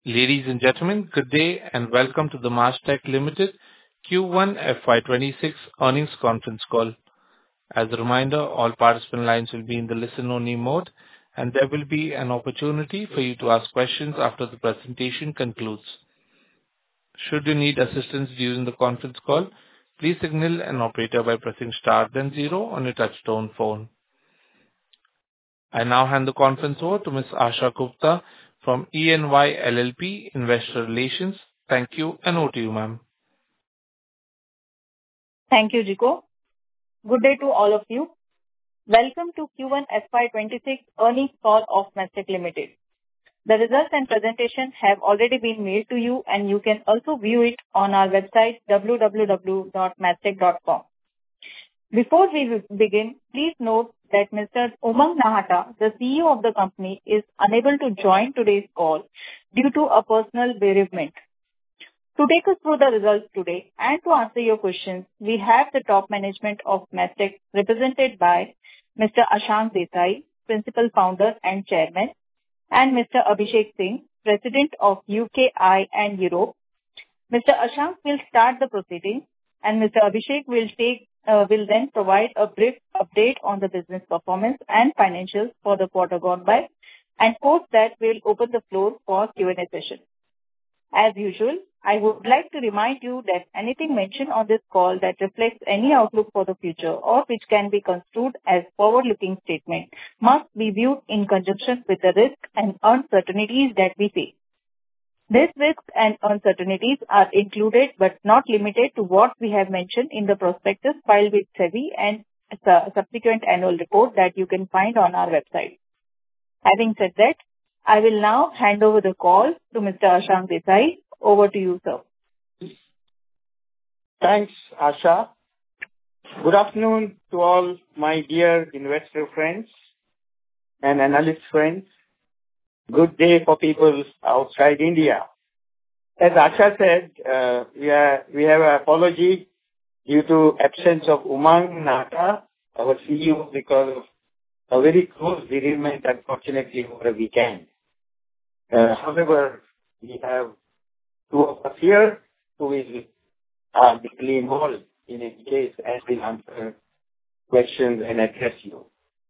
Ladies and gentlemen, good day and welcome to the Mastek Limited Q1 FY26 earnings conference call. As a reminder, all participant lines will be in the listen-only mode, and there will be an opportunity for you to ask questions after the presentation concludes. Should you need assistance during the conference call, please signal an operator by pressing star then zero on your touch-tone phone. I now hand the conference over to Ms. Asha Gupta from EY LLP Investor Relations. Thank you, and over to you, ma'am. Thank you, Jico. Good day to all of you. Welcome to Q1 FY26 earnings call of Mastek Limited. The results and presentation have already been mailed to you, and you can also view it on our website www.mastek.com. Before we begin, please note that Mr. Umang Nahata, the CEO of the company, is unable to join today's call due to a personal bereavement. To take us through the results today and to answer your questions, we have the top management of Mastek represented by Mr. Ashank Desai, Principal Founder and Chairman, and Mr. Abhishek Singh, President of UKI and Europe. Mr. Ashank will start the proceedings, and Mr. Abhishek will then provide a brief update on the business performance and financials for the quarter gone by, and post that we'll open the floor for Q&A session. As usual, I would like to remind you that anything mentioned on this call that reflects any outlook for the future or which can be construed as forward-looking statement must be viewed in conjunction with the risks and uncertainties that we face. These risks and uncertainties are included but not limited to what we have mentioned in the prospectus filed with SEBI and subsequent annual report that you can find on our website. Having said that, I will now hand over the call to Mr. Ashank Desai. Over to you, sir. Thanks, Asha. Good afternoon to all my dear investor friends and analyst friends. Good day for people outside India. As Asha said, we have an apology due to absence of Umang Nahata, our CEO, because of a very close bereavement, unfortunately, over a weekend. However, we have two of us here who are deeply involved in any case and will answer questions and address you.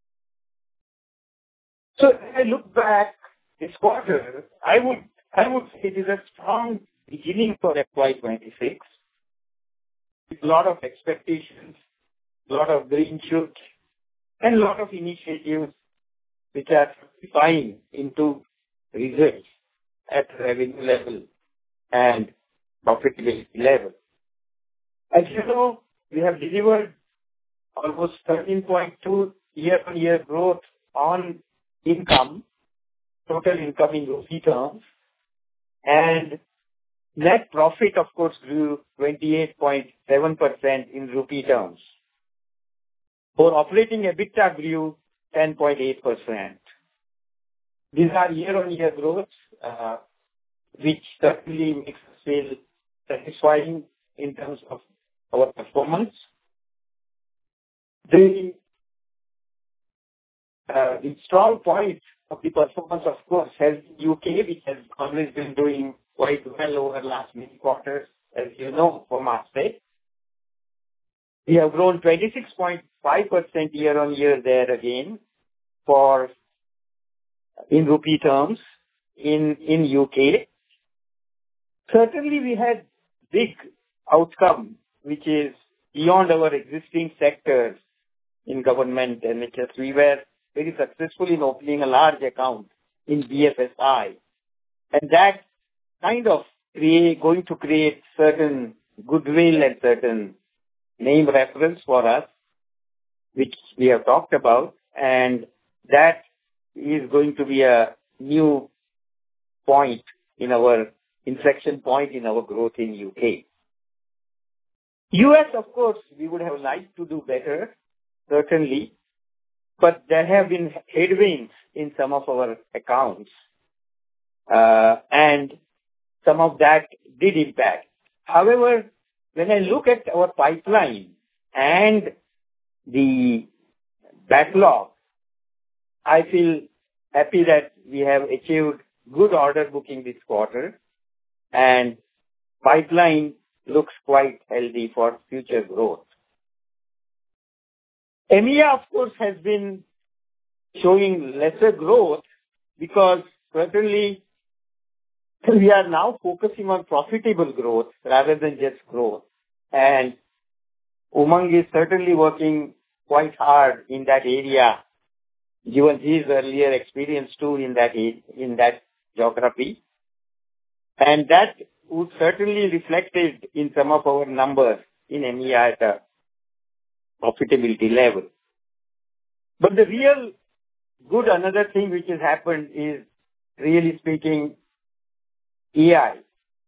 So if I look back this quarter, I would say it is a strong beginning for FY26 with a lot of expectations, a lot of green shoots, and a lot of initiatives which are fructifying into results at revenue level and profitability level. As you know, we have delivered almost 13.2 year-on-year growth on income, total income in rupee terms, and net profit, of course, grew 28.7% in rupee terms. For operating EBITDA grew 10.8%. These are year-on-year growths, which certainly makes us feel satisfying in terms of our performance. The strong point of the performance, of course, has UK, which has always been doing quite well over the last many quarters, as you know, for Mastek. We have grown 26.5% year-on-year there again in rupee terms in UK. Certainly, we had big outcome, which is beyond our existing sectors in government and NHS. We were very successful in opening a large account in BFSI, and that kind of going to create certain goodwill and certain name reference for us, which we have talked about, and that is going to be a new point in our inflection point in our growth in UK. US, of course, we would have liked to do better, certainly, but there have been headwinds in some of our accounts, and some of that did impact. However, when I look at our pipeline and the backlog, I feel happy that we have achieved good order booking this quarter, and pipeline looks quite healthy for future growth. EMEA, of course, has been showing lesser growth because certainly we are now focusing on profitable growth rather than just growth. And Umang is certainly working quite hard in that area, given his earlier experience too in that geography. And that would certainly reflected in some of our numbers in EMEA at a profitability level. But the real good another thing which has happened is, really speaking, AI.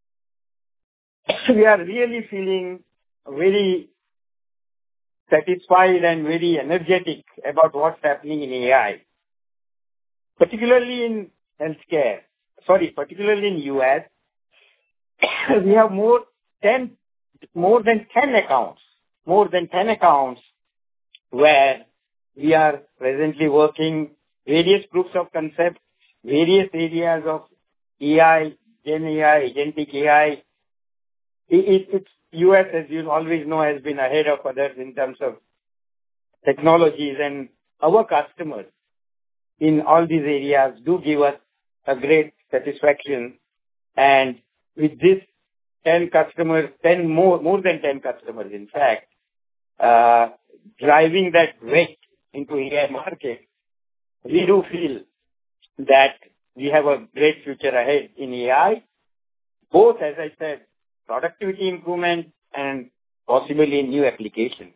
We are really feeling very satisfied and very energetic about what's happening in AI, particularly in healthcare. Particularly in US, we have more than 10 accounts where we are presently working various proofs of concept, various areas of AI, Gen AI, agentic AI. It's US, as you always know, has been ahead of others in terms of technologies, and our customers in all these areas do give us a great satisfaction. And with this 10 customers, more than 10 customers, in fact, driving that weight into AI market, we do feel that we have a great future ahead in AI, both, as I said, productivity improvement and possibly new applications.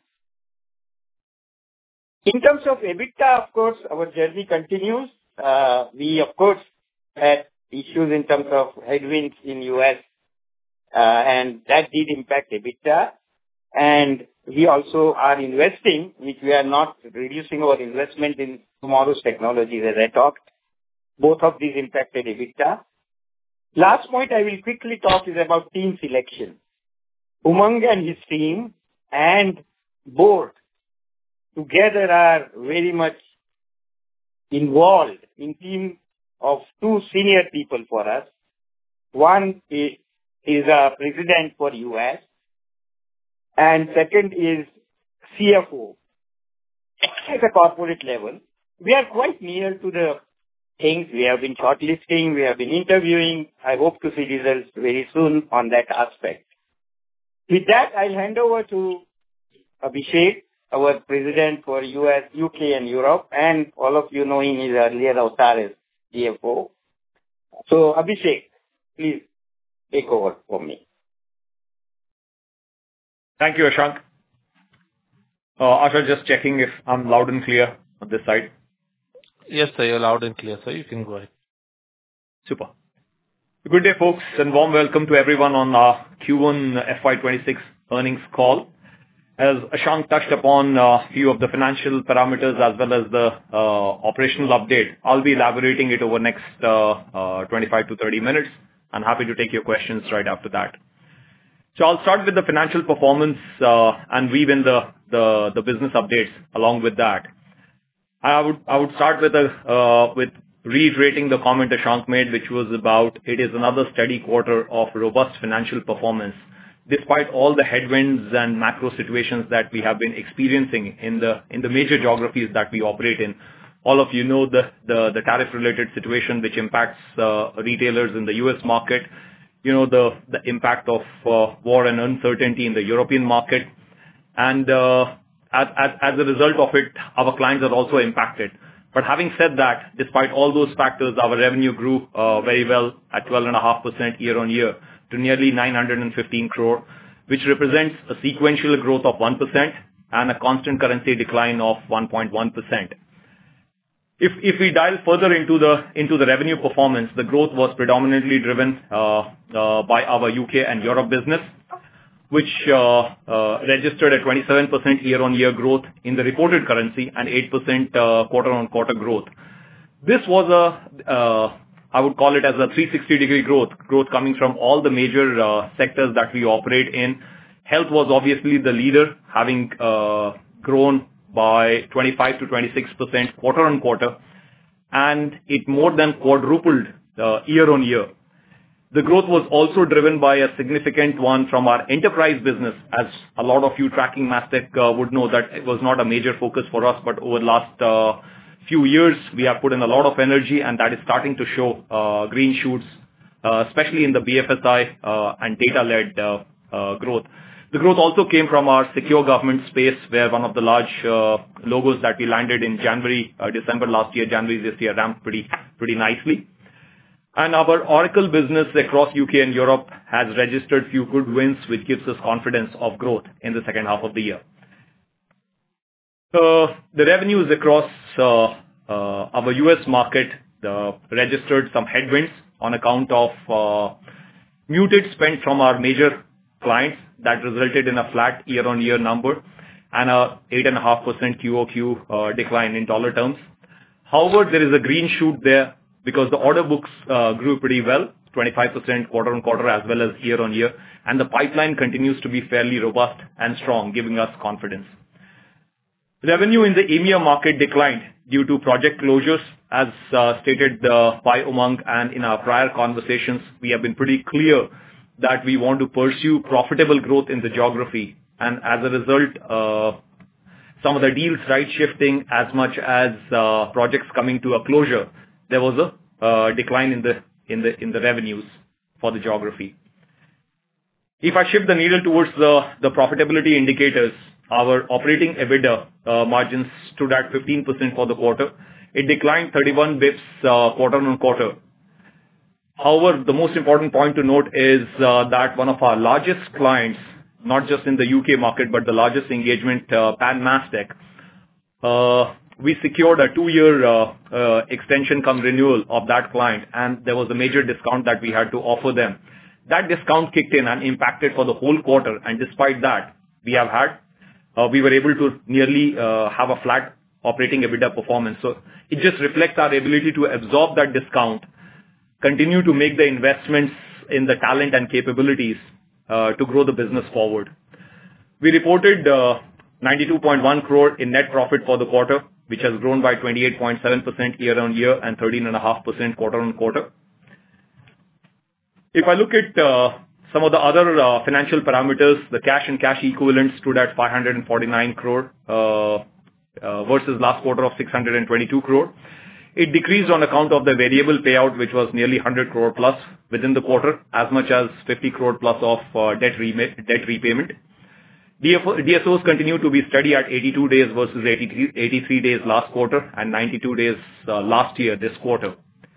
In terms of EBITDA, of course, our journey continues. We, of course, had issues in terms of headwinds in US, and that did impact EBITDA. And we also are investing, which we are not reducing our investment in tomorrow's technologies, as I talked. Both of these impacted EBITDA. Last point I will quickly talk is about team selection. Umang and his team and board together are very much involved in team of two senior people for us. One is a president for US, and second is CFO at a corporate level. We are quite near to the things. We have been shortlisting, we have been interviewing. I hope to see results very soon on that aspect. With that, I'll hand over to Abhishek, our president for US, UK and Europe, and all of you know him his earlier avatar as CFO. So Abhishek, please take over for me. Thank you, Ashank. Asha, just checking if I'm loud and clear on this side. Yes, sir, you're loud and clear, sir. You can go ahead. Super. Good day, folks, and warm welcome to everyone on our Q1 FY26 earnings call. As Ashank touched upon a few of the financial parameters as well as the operational update, I'll be elaborating it over next 25 to 30 minutes. I'm happy to take your questions right after that. So I'll start with the financial performance and weave in the business updates along with that. I would start with reiterating the comment Ashank made, which was about it is another steady quarter of robust financial performance, despite all the headwinds and macro situations that we have been experiencing in the major geographies that we operate in. All of you know the tariff-related situation which impacts retailers in the US market. You know the impact of war and uncertainty in the European market, and as a result of it, our clients are also impacted. But having said that, despite all those factors, our revenue grew very well at 12.5% year on year to nearly 915 crore, which represents a sequential growth of 1% and a constant currency decline of 1.1%. If we dive further into the revenue performance, the growth was predominantly driven by our UK and Europe business, which registered a 27% year-on-year growth in the reported currency and 8% quarter-on-quarter growth. This was I would call it as a 360-degree growth coming from all the major sectors that we operate in. Health was obviously the leader, having grown by 25 to 26% quarter-on-quarter, and it more than quadrupled year-on-year. The growth was also driven by a significant one from our enterprise business, as a lot of you tracking Mastek would know that it was not a major focus for us, but over the last few years, we have put in a lot of energy, and that is starting to show green shoots, especially in the BFSI and data-led growth. The growth also came from our secure government space, where one of the large logos that we landed in December last year, January this year, ramped pretty nicely. And our Oracle business across UK and Europe has registered few good wins, which gives us confidence of growth in the second half of the year. The revenues across our US market registered some headwinds on account of muted spend from our major clients that resulted in a flat year-on-year number and a 8.5% QOQ decline in dollar terms. However, there is a green shoot there because the order books grew pretty well, 25% quarter-on-quarter as well as year-on-year, and the pipeline continues to be fairly robust and strong, giving us confidence. Revenue in the EMEA market declined due to project closures, as stated by Umang, and in our prior conversations, we have been pretty clear that we want to pursue profitable growth in the geography, and as a result, some of the deals right shifting as much as projects coming to a closure, there was a decline in the revenues for the geography. If I shift the needle towards the profitability indicators, our operating EBITDA margins stood at 15% for the quarter. It declined 31 basis points quarter-on-quarter. However, the most important point to note is that one of our largest clients, not just in the UK market, but the largest engagement, Pan Mastek, we secured a 2-year extension cum renewal of that client, and there was a major discount that we had to offer them. That discount kicked in and impacted for the whole quarter, and despite that, we were able to nearly have a flat operating EBITDA performance. So it just reflects our ability to absorb that discount, continue to make the investments in the talent and capabilities to grow the business forward. We reported 92.1 crore in net profit for the quarter, which has grown by 28.7% year-on-year and 13.5% quarter-on-quarter. If I look at some of the other financial parameters, the cash and cash equivalents stood at 549 crore versus last quarter of 622 crore. It decreased on account of the variable payout, which was nearly 100 crore plus within the quarter, as much as 50 crore plus of debt repayment. DSOs continue to be steady at 82 days versus 83 days last quarter and 92 days last year, this quarter.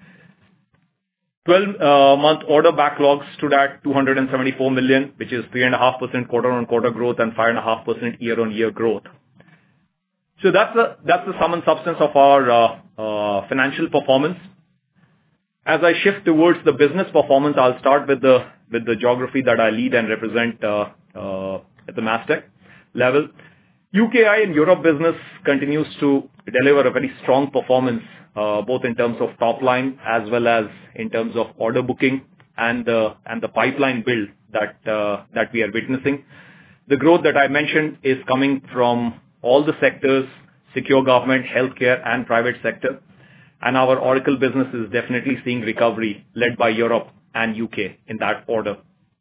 12-month order backlogs stood at 274 million, which is 3.5% quarter-on-quarter growth and 5.5% year-on-year growth. So that's the sum and substance of our financial performance. As I shift towards the business performance, I'll start with the geography that I lead and represent at the Mastek level. UKI and Europe business continues to deliver a very strong performance, both in terms of top line as well as in terms of order booking and the pipeline build that we are witnessing. The growth that I mentioned is coming from all the sectors, secure government, healthcare, and private sector. And our Oracle business is definitely seeing recovery led by Europe and UK in that order.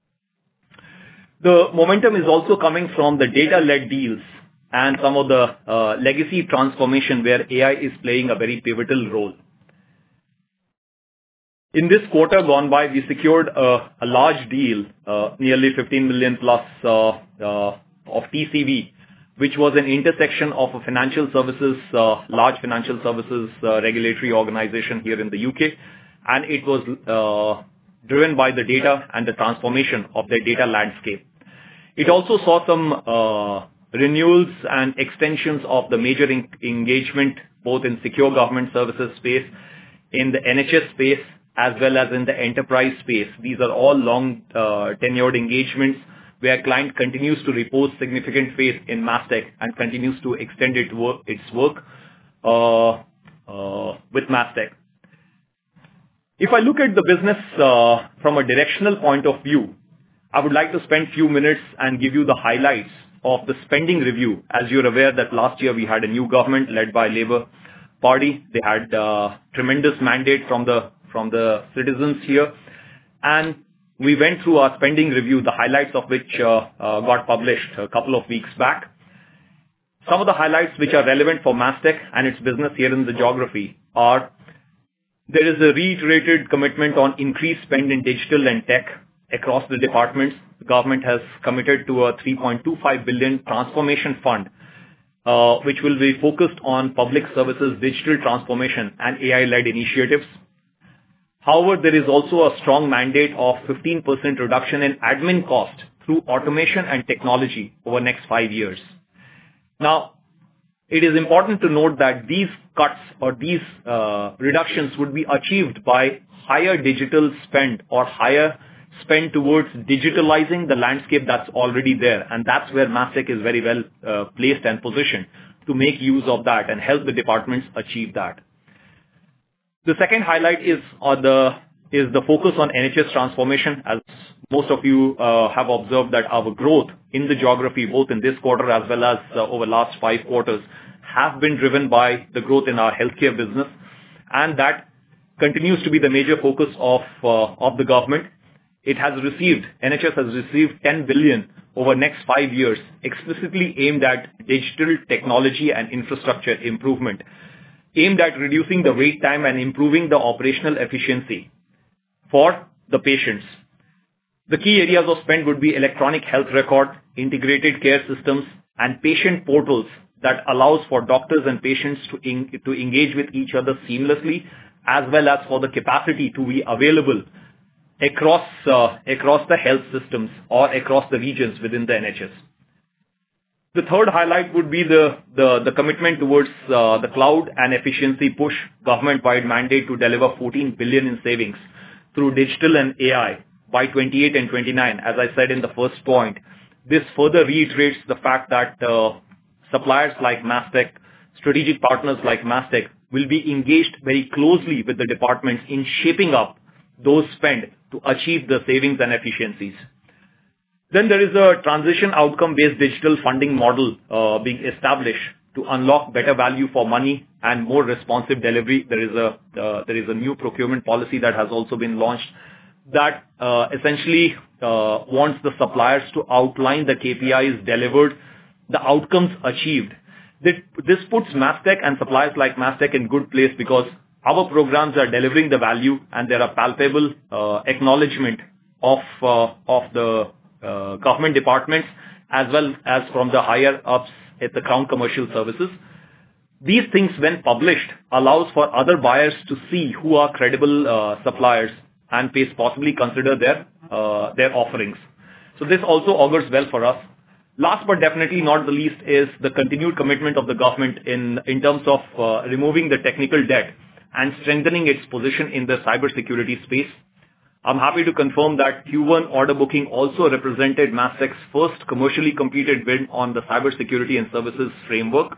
The momentum is also coming from the data-led deals and some of the legacy transformation where AI is playing a very pivotal role. In this quarter gone by, we secured a large deal, nearly 15 million plus of TCV, which was an intersection of a financial services, large financial services regulatory organization here in the UK, and it was driven by the data and the transformation of their data landscape. It also saw some renewals and extensions of the major engagement, both in secure government services space, in the NHS space, as well as in the enterprise space. These are all long tenured engagements where client continues to repose significant faith in Mastek and continues to extend its work with Mastek. If I look at the business from a directional point of view, I would like to spend a few minutes and give you the highlights of the spending review. As you're aware that last year we had a new government led by Labour Party. They had tremendous mandate from the from the citizens here. And we went through our spending review, the highlights of which got published a couple of weeks back. Some of the highlights which are relevant for Mastek and its business here in the geography are: there is a reiterated commitment on increased spend in digital and tech across the departments. The government has committed to a 3.25 billion transformation fund, which will be focused on public services, digital transformation, and AI-led initiatives. However, there is also a strong mandate of 15% reduction in admin cost through automation and technology over the next 5 years. Now, it is important to note that these cuts or these reductions would be achieved by higher digital spend or higher spend towards digitalizing the landscape that's already there. And that's where Mastek is very well placed and positioned to make use of that and help the departments achieve that. The second highlight is the focus on NHS transformation. As most of you have observed, that our growth in the geography, both in this quarter as well as over last 5 quarters, have been driven by the growth in our healthcare business, and that continues to be the major focus of the government. NHS has received 10 billion over next 5 years, explicitly aimed at digital technology and infrastructure improvement, aimed at reducing the wait time and improving the operational efficiency for the patients. The key areas of spend would be electronic health record, integrated care systems, and patient portals that allows for doctors and patients to engage with each other seamlessly, as well as for the capacity to be available across the health systems or across the regions within the NHS. The third highlight would be the commitment towards the cloud and efficiency push, government-wide mandate to deliver 14 billion in savings through digital and AI by 28 and 29. As I said in the first point, this further reiterates the fact that suppliers like Mastek, strategic partners like Mastek, will be engaged very closely with the departments in shaping up those spend to achieve the savings and efficiencies. Then there is a transition outcome-based digital funding model being established to unlock better value for money and more responsive delivery. There is a new procurement policy that has also been launched that essentially wants the suppliers to outline the KPIs delivered, the outcomes achieved. This puts Mastek and suppliers like Mastek in good place because our programs are delivering the value and there are palpable acknowledgement of the government departments as well as from the higher ups at the Crown Commercial Services. These things, when published, allows for other buyers to see who are credible suppliers and possibly consider their offerings. So this also augurs well for us. Last but definitely not the least is the continued commitment of the government in terms of removing the technical debt and strengthening its position in the cybersecurity space. I'm happy to confirm that Q1 order booking also represented Mastek's first commercially completed win on the cybersecurity and services framework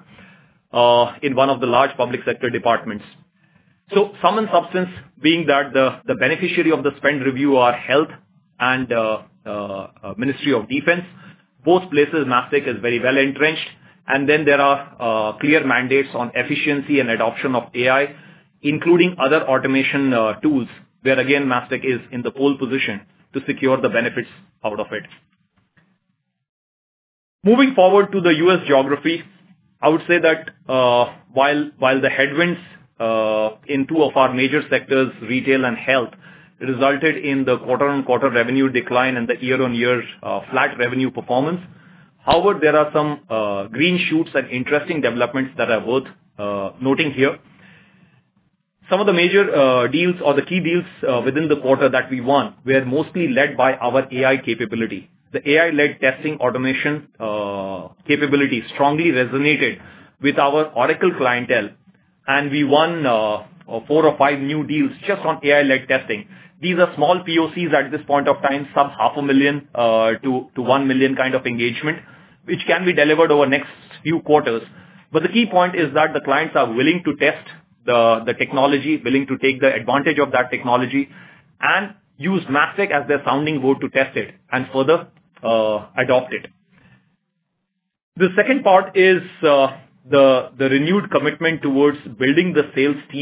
in one of the large public sector departments. So sum and substance being that the beneficiary of the spend review are Health and Ministry of Defense. Both places Mastek is very well entrenched. And then there are clear mandates on efficiency and adoption of AI, including other automation tools, where again Mastek is in the pole position to secure the benefits out of it. Moving forward to the US geography, I would say that while the headwinds in 2 of our major sectors, retail and health, resulted in the quarter-on-quarter revenue decline and the year-on-year flat revenue performance. However, there are some green shoots and interesting developments that are worth noting here. Some of the major deals or the key deals within the quarter that we won were mostly led by our AI capability. The AI-led testing automation capability strongly resonated with our Oracle clientele, and we won 4 or 5 new deals just on AI-led testing. These are small POCs at this point of time, sub $500,000 to 1 million kind of engagement, which can be delivered over next few quarters. But the key point is that the clients are willing to test the technology, willing to take the advantage of that technology and use Mastek as their sounding board to test it and further adopt it. The second part is the renewed commitment towards building the sales team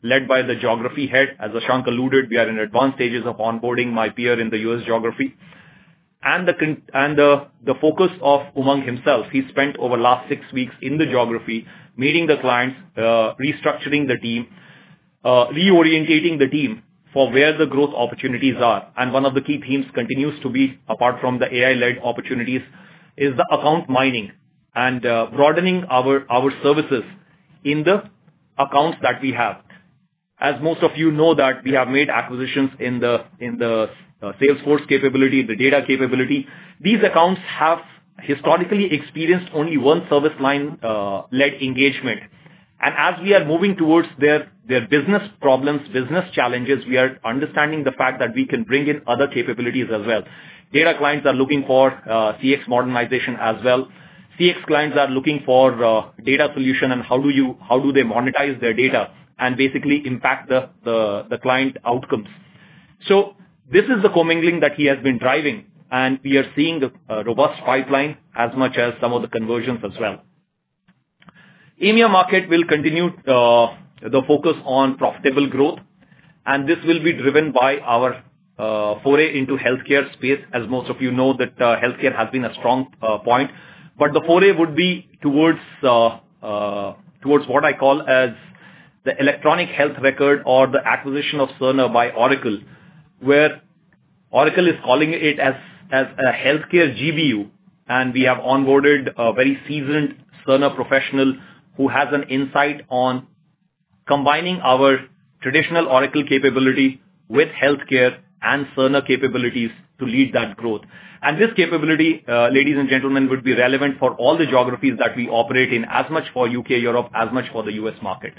led by the geography head. As Ashank alluded, we are in advanced stages of onboarding my peer in the US geography. And the focus of Umang himself, he spent over last 6 weeks in the geography, meeting the clients, restructuring the team, reorientating the team for where the growth opportunities are. And one of the key themes continues to be, apart from the AI-led opportunities, is the account mining and broadening our services in the accounts that we have. As most of you know that we have made acquisitions in the Salesforce capability, the data capability. These accounts have historically experienced only one service line led engagement. And as we are moving towards their business problems, business challenges, we are understanding the fact that we can bring in other capabilities as well. Data clients are looking for CX modernization as well. CX clients are looking for data solution and how do they monetize their data and basically impact the client outcomes. So this is the commingling that he has been driving, and we are seeing the robust pipeline as much as some of the conversions as well. EMEA market will continue the focus on profitable growth, and this will be driven by our foray into healthcare space. As most of you know that healthcare has been a strong point, but the foray would be towards what I call as the electronic health record or the acquisition of Cerner by Oracle, where Oracle is calling it as a healthcare GBU, and we have onboarded a very seasoned Cerner professional who has an insight on combining our traditional Oracle capability with healthcare and Cerner capabilities to lead that growth. And this capability, ladies and gentlemen, would be relevant for all the geographies that we operate in, as much for UK, Europe, as much for the US market.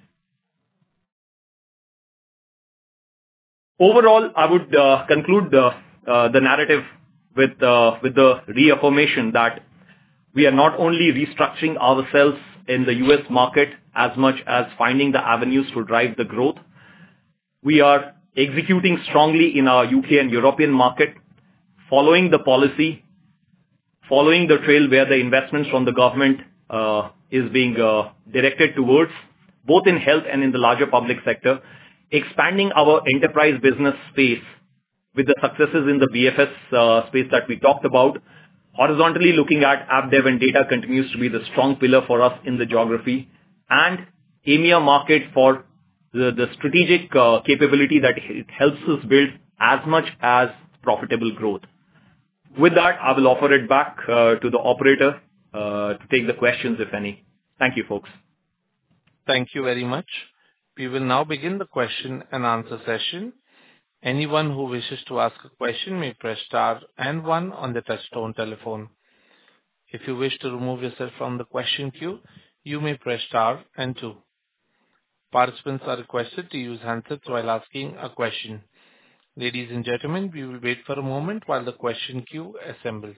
Overall, I would conclude the narrative with the reaffirmation that we are not only restructuring ourselves in the US market as much as finding the avenues to drive the growth. We are executing strongly in our UK and European market, following the policy, following the trail where the investments from the government is being directed towards, both in health and in the larger public sector, expanding our enterprise business space with the successes in the BFS space that we talked about. Horizontally looking at app dev and data continues to be the strong pillar for us in the geography, and EMEA market for the strategic capability that it helps us build as much as profitable growth. With that, I will offer it back to the operator to take the questions, if any. Thank you, folks. Thank you very much. We will now begin the question and answer session. Anyone who wishes to ask a question may press star and one on the touchtone telephone. If you wish to remove yourself from the question queue, you may press star and two. Participants are requested to use handsets while asking a question. Ladies and gentlemen, we will wait for a moment while the question queue assembles.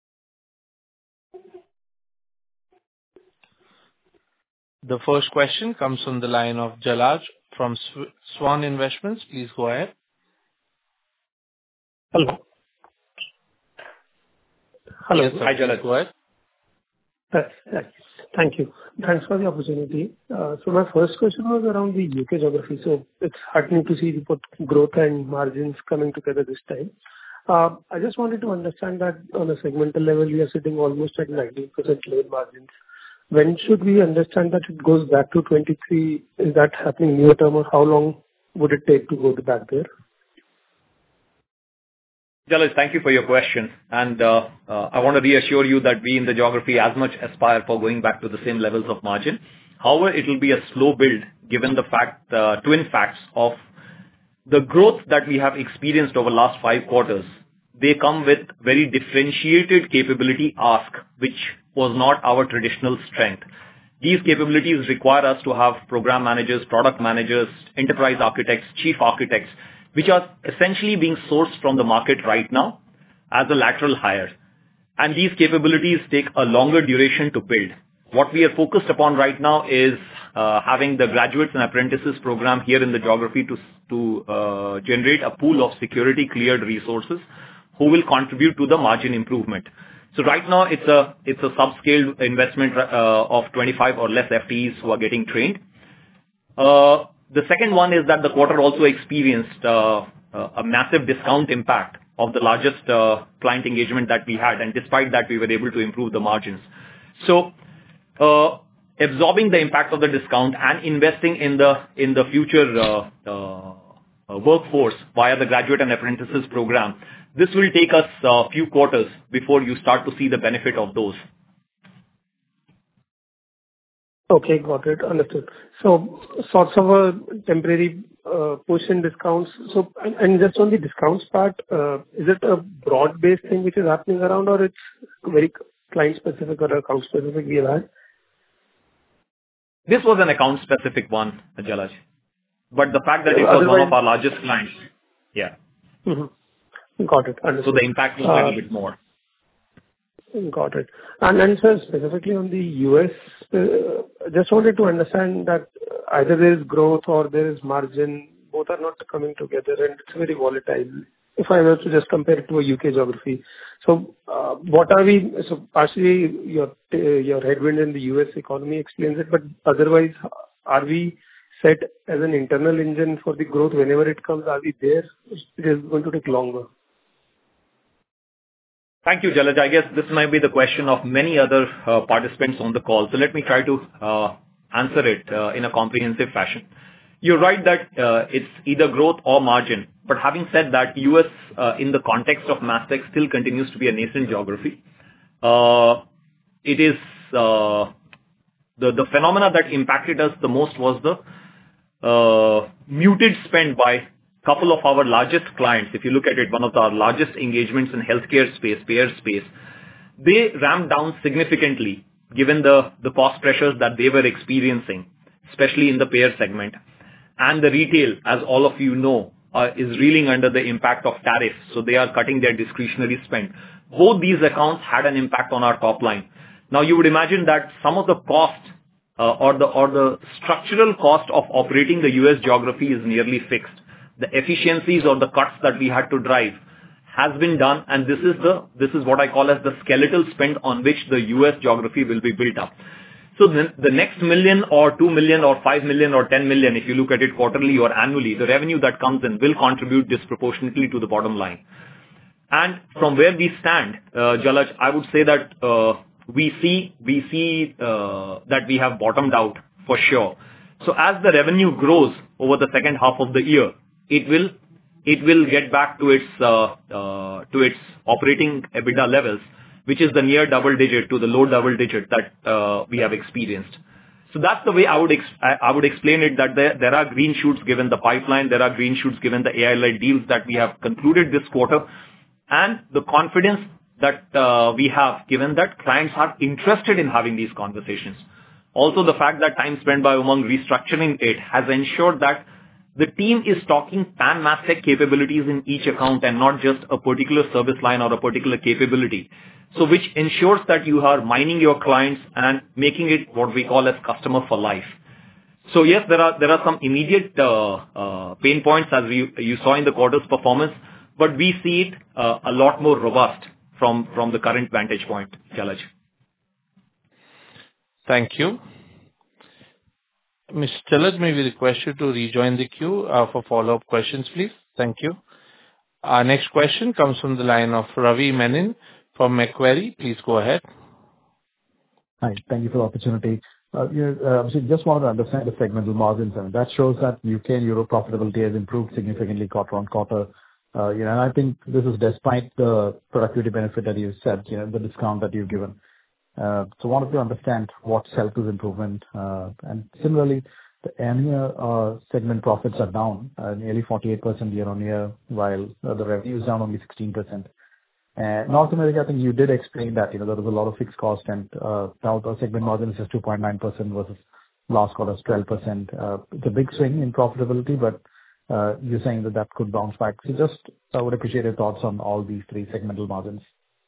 The first question comes from the line of Jalaj from Swan Investments. Please go ahead. Hello. Hello. Yes, hi, Jalaj. Go ahead. Thank you. Thanks for the opportunity. So my first question was around the UK geography. So it's heartening to see the growth and margins coming together this time. I just wanted to understand that on a segmental level, we are sitting almost at 19% loan margins. When should we understand that it goes back to 23? Is that happening near term, or how long would it take to go back there? Jalaj, thank you for your question. And I want to reassure you that we in the geography as much aspire for going back to the same levels of margin. However, it will be a slow build given the twin facts of the growth that we have experienced over the last 5 quarters. They come with very differentiated capability ask, which was not our traditional strength. These capabilities require us to have program managers, product managers, enterprise architects, chief architects, which are essentially being sourced from the market right now as a lateral hire. And these capabilities take a longer duration to build. What we are focused upon right now is having the graduates and apprentices program here in the geography to generate a pool of security cleared resources who will contribute to the margin improvement. So right now it's a subscale investment of 25 or less FTEs who are getting trained. The second one is that the quarter also experienced a massive discount impact of the largest client engagement that we had, and despite that, we were able to improve the margins. So, absorbing the impact of the discount and investing in the future workforce via the graduate and apprentices program, this will take us a few quarters before you start to see the benefit of those. Okay, got it. Understood. So sorts of a temporary push in discounts. So, and just on the discounts part, is it a broad-based thing which is happening around, or it's very client-specific or account-specific we have had? This was an account-specific one, Jalaj. But the fact that it was one of our largest clients, yeah. Mm-hmm. Got it. Understood. So the impact was a little bit more. Got it. And sir, specifically on the US, just wanted to understand that either there is growth or there is margin, both are not coming together, and it's very volatile. If I were to just compare it to a UK geography. So, what are we... So partially, your headwind in the US economy explains it, but otherwise, are we set as an internal engine for the growth whenever it comes? Are we there? It is going to take longer. Thank you, Jalaj. I guess this might be the question of many other participants on the call. So let me try to answer it in a comprehensive fashion. You're right that it's either growth or margin. But having said that, US in the context of Mastek still continues to be a nascent geography. It is the phenomena that impacted us the most was the muted spend by couple of our largest clients. If you look at it, one of our largest engagements in healthcare space, payer space, they ramped down significantly given the cost pressures that they were experiencing, especially in the payer segment. And the retail, as all of you know, is reeling under the impact of tariffs, so they are cutting their discretionary spend. Both these accounts had an impact on our top line. Now, you would imagine that some of the cost or the structural cost of operating the US geography is nearly fixed. The efficiencies or the cuts that we had to drive has been done, and this is what I call as the skeletal spend on which the US geography will be built up. So the next $1 million or $2 million or $5 million or $10 million, if you look at it quarterly or annually, the revenue that comes in will contribute disproportionately to the bottom line. And from where we stand, Jalaj, I would say that we see that we have bottomed out for sure. So as the revenue grows over the second half of the year, it will get back to its operating EBITDA levels, which is the near double digit to the low double digit that we have experienced. So that's the way I would explain it, that there are green shoots given the pipeline, there are green shoots given the AI-led deals that we have concluded this quarter, and the confidence that we have given that clients are interested in having these conversations. Also, the fact that time spent by Umang restructuring it has ensured that the team is talking pan-Mastek capabilities in each account and not just a particular service line or a particular capability. So which ensures that you are mining your clients and making it what we call as customer for life. So yes, there are some immediate pain points as you saw in the quarter's performance, but we see it a lot more robust from the current vantage point, Jalaj. Thank you. Mr. Jalaj, may we request you to rejoin the queue for follow-up questions, please? Thank you. Our next question comes from the line of Ravi Menon from Macquarie. Please go ahead. Hi, thank you for the opportunity. Just wanted to understand the segmental margins, and that shows that UK and Europe profitability has improved significantly quarter on quarter. And I think this is despite the productivity benefit that you said, the discount that you've given. So wanted to understand what's helped this improvement. And similarly, the EMEA segment profits are down nearly 48% year on year, while the revenue is down only 16%. North America, I think you did explain that there was a lot of fixed cost, and now the segment margin is just 2.9% versus last quarter's 12%. It's a big swing in profitability, but you're saying that could bounce back. So just I would appreciate your thoughts on all these three segmental margins.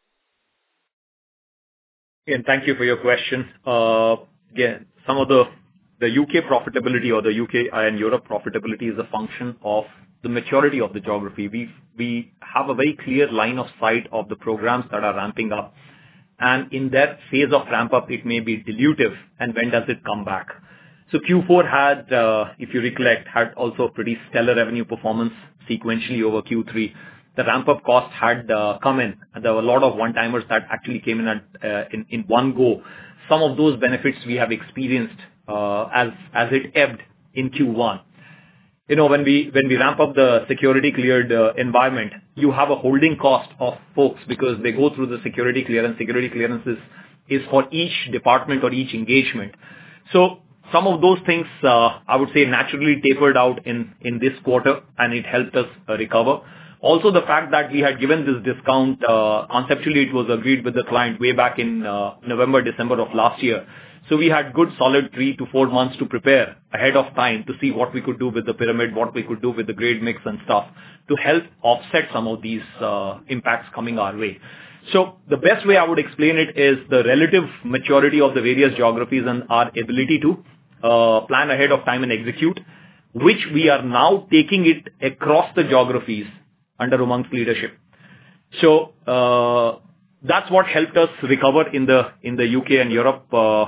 Again, thank you for your question. Again, some of the UK profitability or the UK and Europe profitability is a function of the maturity of the geography. We have a very clear line of sight of the programs that are ramping up, and in that phase of ramp up, it may be dilutive, and when does it come back? So Q4 had, if you recollect, had also a pretty stellar revenue performance sequentially over Q3. The ramp-up cost had come in, and there were a lot of one-timers that actually came in in one go. Some of those benefits we have experienced as it ebbed in Q1. When we ramp up the security cleared environment, you have a holding cost of folks because they go through the security clearance. Security clearances is for each department or each engagement. So some of those things, I would say, naturally tapered out in this quarter, and it helped us recover. Also, the fact that we had given this discount, conceptually, it was agreed with the client way back in November, December of last year. So we had good solid 3 to 4 months to prepare ahead of time to see what we could do with the pyramid, what we could do with the grade mix and stuff to help offset some of these impacts coming our way. So the best way I would explain it is the relative maturity of the various geographies and our ability to plan ahead of time and execute, which we are now taking it across the geographies under Umang's leadership. So that's what helped us recover in the UK and Europe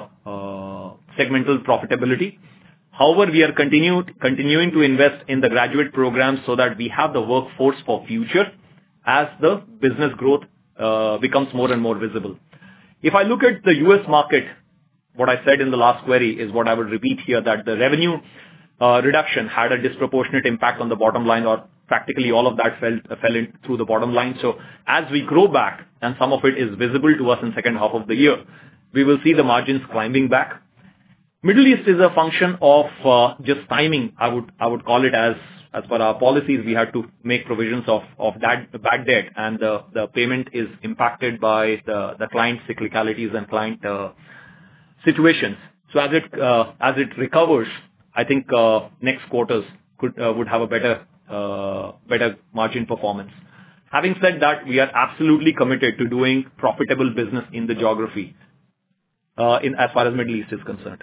segmental profitability. However, we are continuing to invest in the graduate program so that we have the workforce for future as the business growth becomes more and more visible. If I look at the US market, what I said in the last query is what I would repeat here, that the revenue reduction had a disproportionate impact on the bottom line, or practically all of that fell in through the bottom line. So as we grow back, and some of it is visible to us in second half of the year, we will see the margins climbing back. Middle East is a function of just timing. I would call it as per our policies, we had to make provisions of that bad debt, and the payment is impacted by the client cyclicalities and client situations. So as it recovers, I think next quarters would have a better margin performance. Having said that, we are absolutely committed to doing profitable business in the geography as far as Middle East is concerned.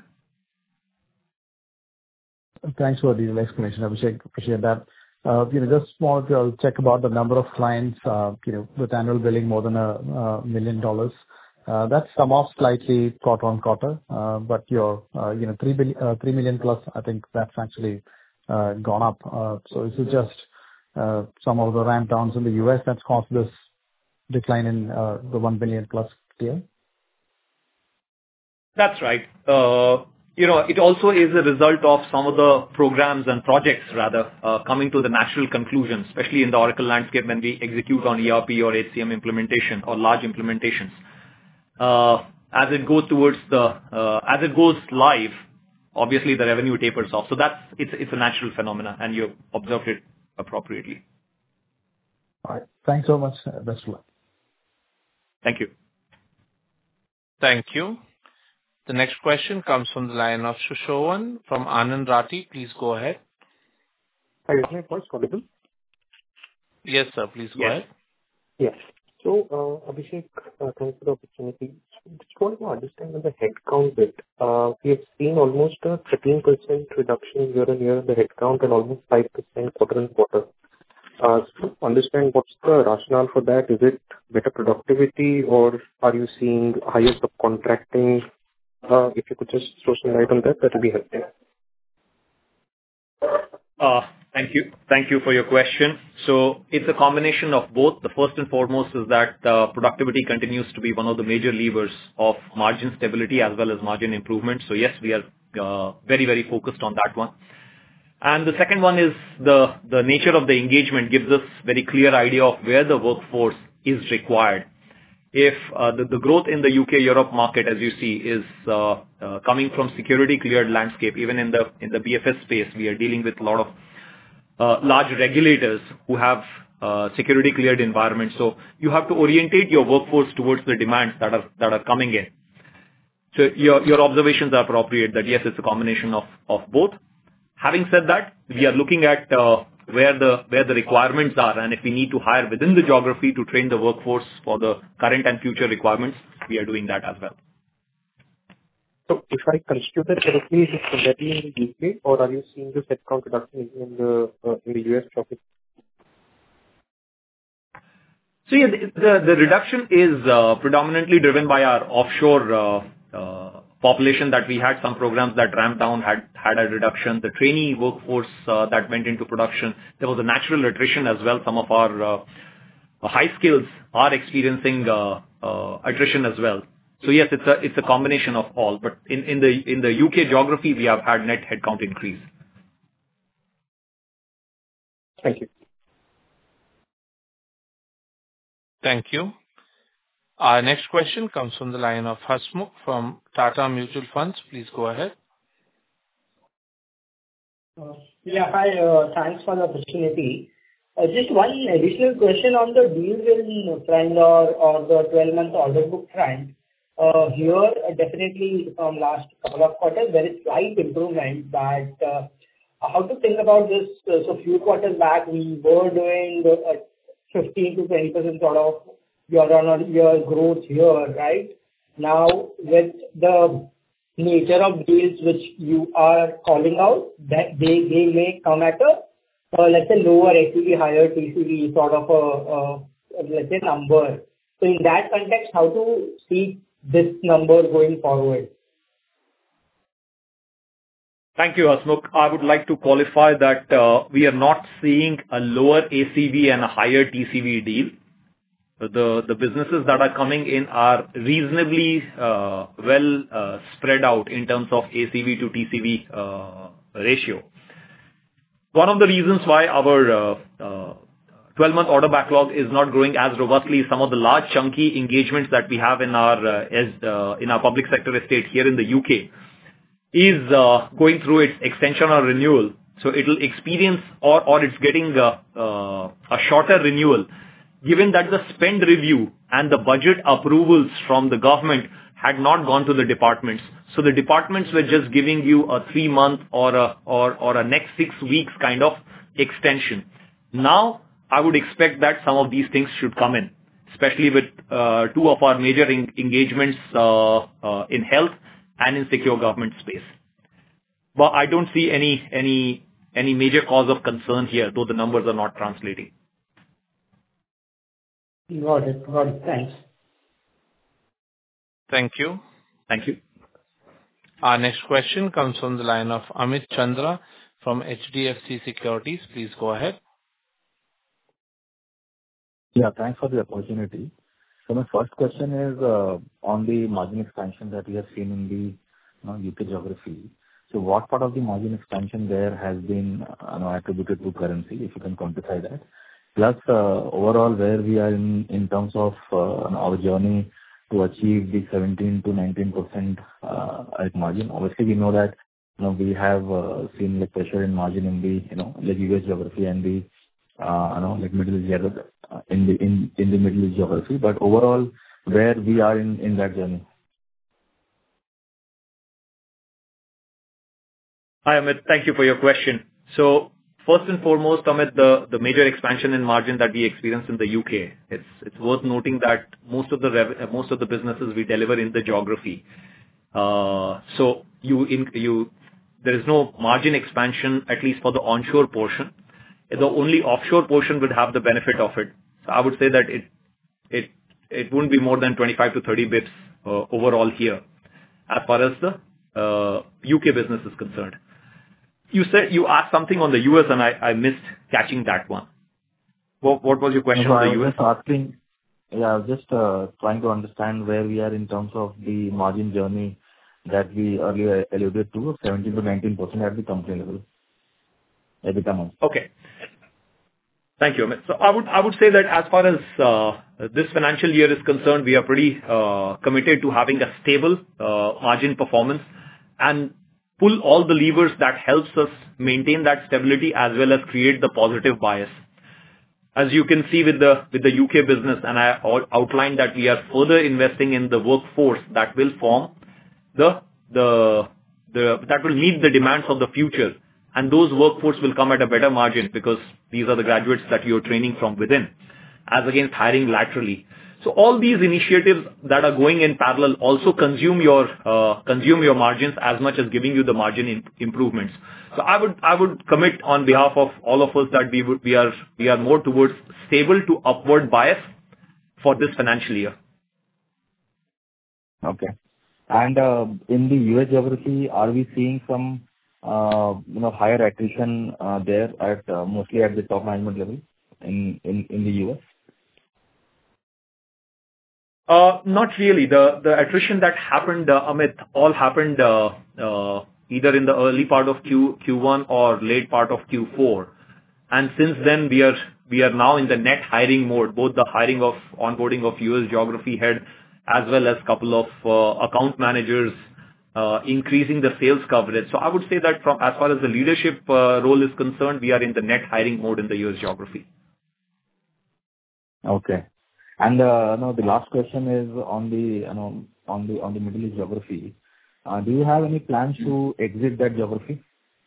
Thanks for the explanation, Abhishek. Appreciate that. Just wanted to check about the number of clients, with annual billing more than $1 million. That's come off slightly quarter on quarter, but your 3 million plus, I think that's actually gone up. So is it just some of the ramp downs in the US that's caused this decline in the 1 billion plus tier? That's right. It also is a result of some of the programs and projects rather coming to the natural conclusion, especially in the Oracle landscape when we execute on ERP or HCM implementation or large implementations. As it goes live, obviously the revenue tapers off. So it's a natural phenomenon, and you observed it appropriately. All right. Thanks so much. Best of luck. Thank you. Thank you. The next question comes from the line of Sushovan from Anand Rathi. Please go ahead. Hi, is my voice audible? Yes, sir. Please go ahead. Yes. So, Abhishek, thanks for the opportunity. Just want to understand on the headcount bit. We have seen almost a 13% reduction year on year in the headcount and almost 5% quarter on quarter. So understand what's the rationale for that? Is it better productivity, or are you seeing higher subcontracting? If you could just throw some light on that, that would be helpful. Thank you. Thank you for your question. So it's a combination of both. The first and foremost is that productivity continues to be one of the major levers of margin stability as well as margin improvement. So yes, we are very, very focused on that one. And the second one is the nature of the engagement gives us very clear idea of where the workforce is required. If the growth in the UK Europe market, as you see, is coming from security cleared landscape, even in the BFS space, we are dealing with a lot of large regulators who have security cleared environments. So you have to orientate your workforce towards the demands that are coming in. So your observations are appropriate that yes, it's a combination of both. Having said that, we are looking at where the requirements are, and if we need to hire within the geography to train the workforce for the current and future requirements, we are doing that as well. So if I construe that correctly, is it primarily in the UK, or are you seeing this headcount reduction in the US geography? So yeah, the reduction is predominantly driven by our offshore population that we had, some programs that ramped down had a reduction. The trainee workforce that went into production, there was a natural attrition as well. Some of our high skills are experiencing attrition as well. So yes, it's a combination of all. But in the UK geography, we have had net headcount increase. Thank you. Thank you. Our next question comes from the line of Hasmukh from Tata Mutual Funds. Please go ahead. Yeah, hi. Thanks for the opportunity. Just one additional question on the deal win front or the 12-month order book front. Here, definitely from last couple of quarters, there is slight improvement, but how to think about this? So few quarters back, we were doing 15 to 20% sort of year-on-year growth here, right? Now, with the nature of deals which you are calling out, that they may come at a, let's say, lower ACV, higher TCV sort of let's say, number. So in that context, how to see this number going forward? Thank you, Hasmukh. I would like to qualify that we are not seeing a lower ACV and a higher TCV deal. The businesses that are coming in are reasonably well spread out in terms of ACV to TCV ratio. One of the reasons why our 12-month order backlog is not growing as robustly is some of the large chunky engagements that we have in our public sector estate here in the UK is going through its extension or renewal. So it will experience or it's getting a shorter renewal, given that the spend review and the budget approvals from the government had not gone to the departments. So the departments were just giving you a 3-month or a next 6 weeks kind of extension. Now, I would expect that some of these things should come in, especially with 2 of our major engagements in health and in secure government space. But I don't see any major cause of concern here, though the numbers are not translating. Got it. Thanks. Thank you. Thank you. Our next question comes from the line of Amit Chandra from HDFC Securities. Please go ahead. Yeah, thanks for the opportunity. So my first question is on the margin expansion that we have seen in the UK geography. So what part of the margin expansion there has been attributed to currency, if you can quantify that? Plus, overall, where we are in terms of our journey to achieve the 17 to 19% margin. Obviously, we know that we have seen the pressure in margin in the US geography and the Middle East in the Middle East geography. But overall, where we are in that journey. Hi, Amit. Thank you for your question. So first and foremost, Amit, the major expansion in margin that we experienced in the UK, it's worth noting that most of the businesses we deliver in the geography. So there is no margin expansion, at least for the onshore portion. The only offshore portion would have the benefit of it. So I would say that it wouldn't be more than 25 to 30 bips overall here, as far as the UK business is concerned. You asked something on the US and I missed catching that one. What was your question on the US? I was just trying to understand where we are in terms of the margin journey that we earlier alluded to, 17 to 19% at the company level. Okay. Thank you, Amit. So I would say that as far as this financial year is concerned, we are pretty committed to having a stable margin performance and pull all the levers that helps us maintain that stability as well as create the positive bias. As you can see with the UK business, and I outlined that we are further investing in the workforce that will form that will meet the demands of the future. And those workforce will come at a better margin because these are the graduates that you're training from within, as against hiring laterally. So all these initiatives that are going in parallel also consume your margins as much as giving you the margin improvements. So I would commit on behalf of all of us that we are more towards stable to upward bias for this financial year. Okay. And in the US geography, are we seeing some higher attrition there at mostly at the top management level in the US? Not really. The attrition that happened, Amit, all happened either in the early part of Q1 or late part of Q4. And since then, we are now in the net hiring mode, both the onboarding of US geography head as well as couple of account managers, increasing the sales coverage. So I would say that as far as the leadership role is concerned, we are in the net hiring mode in the US geography. Okay. And the last question is on the Middle East geography. Do you have any plans to exit that geography?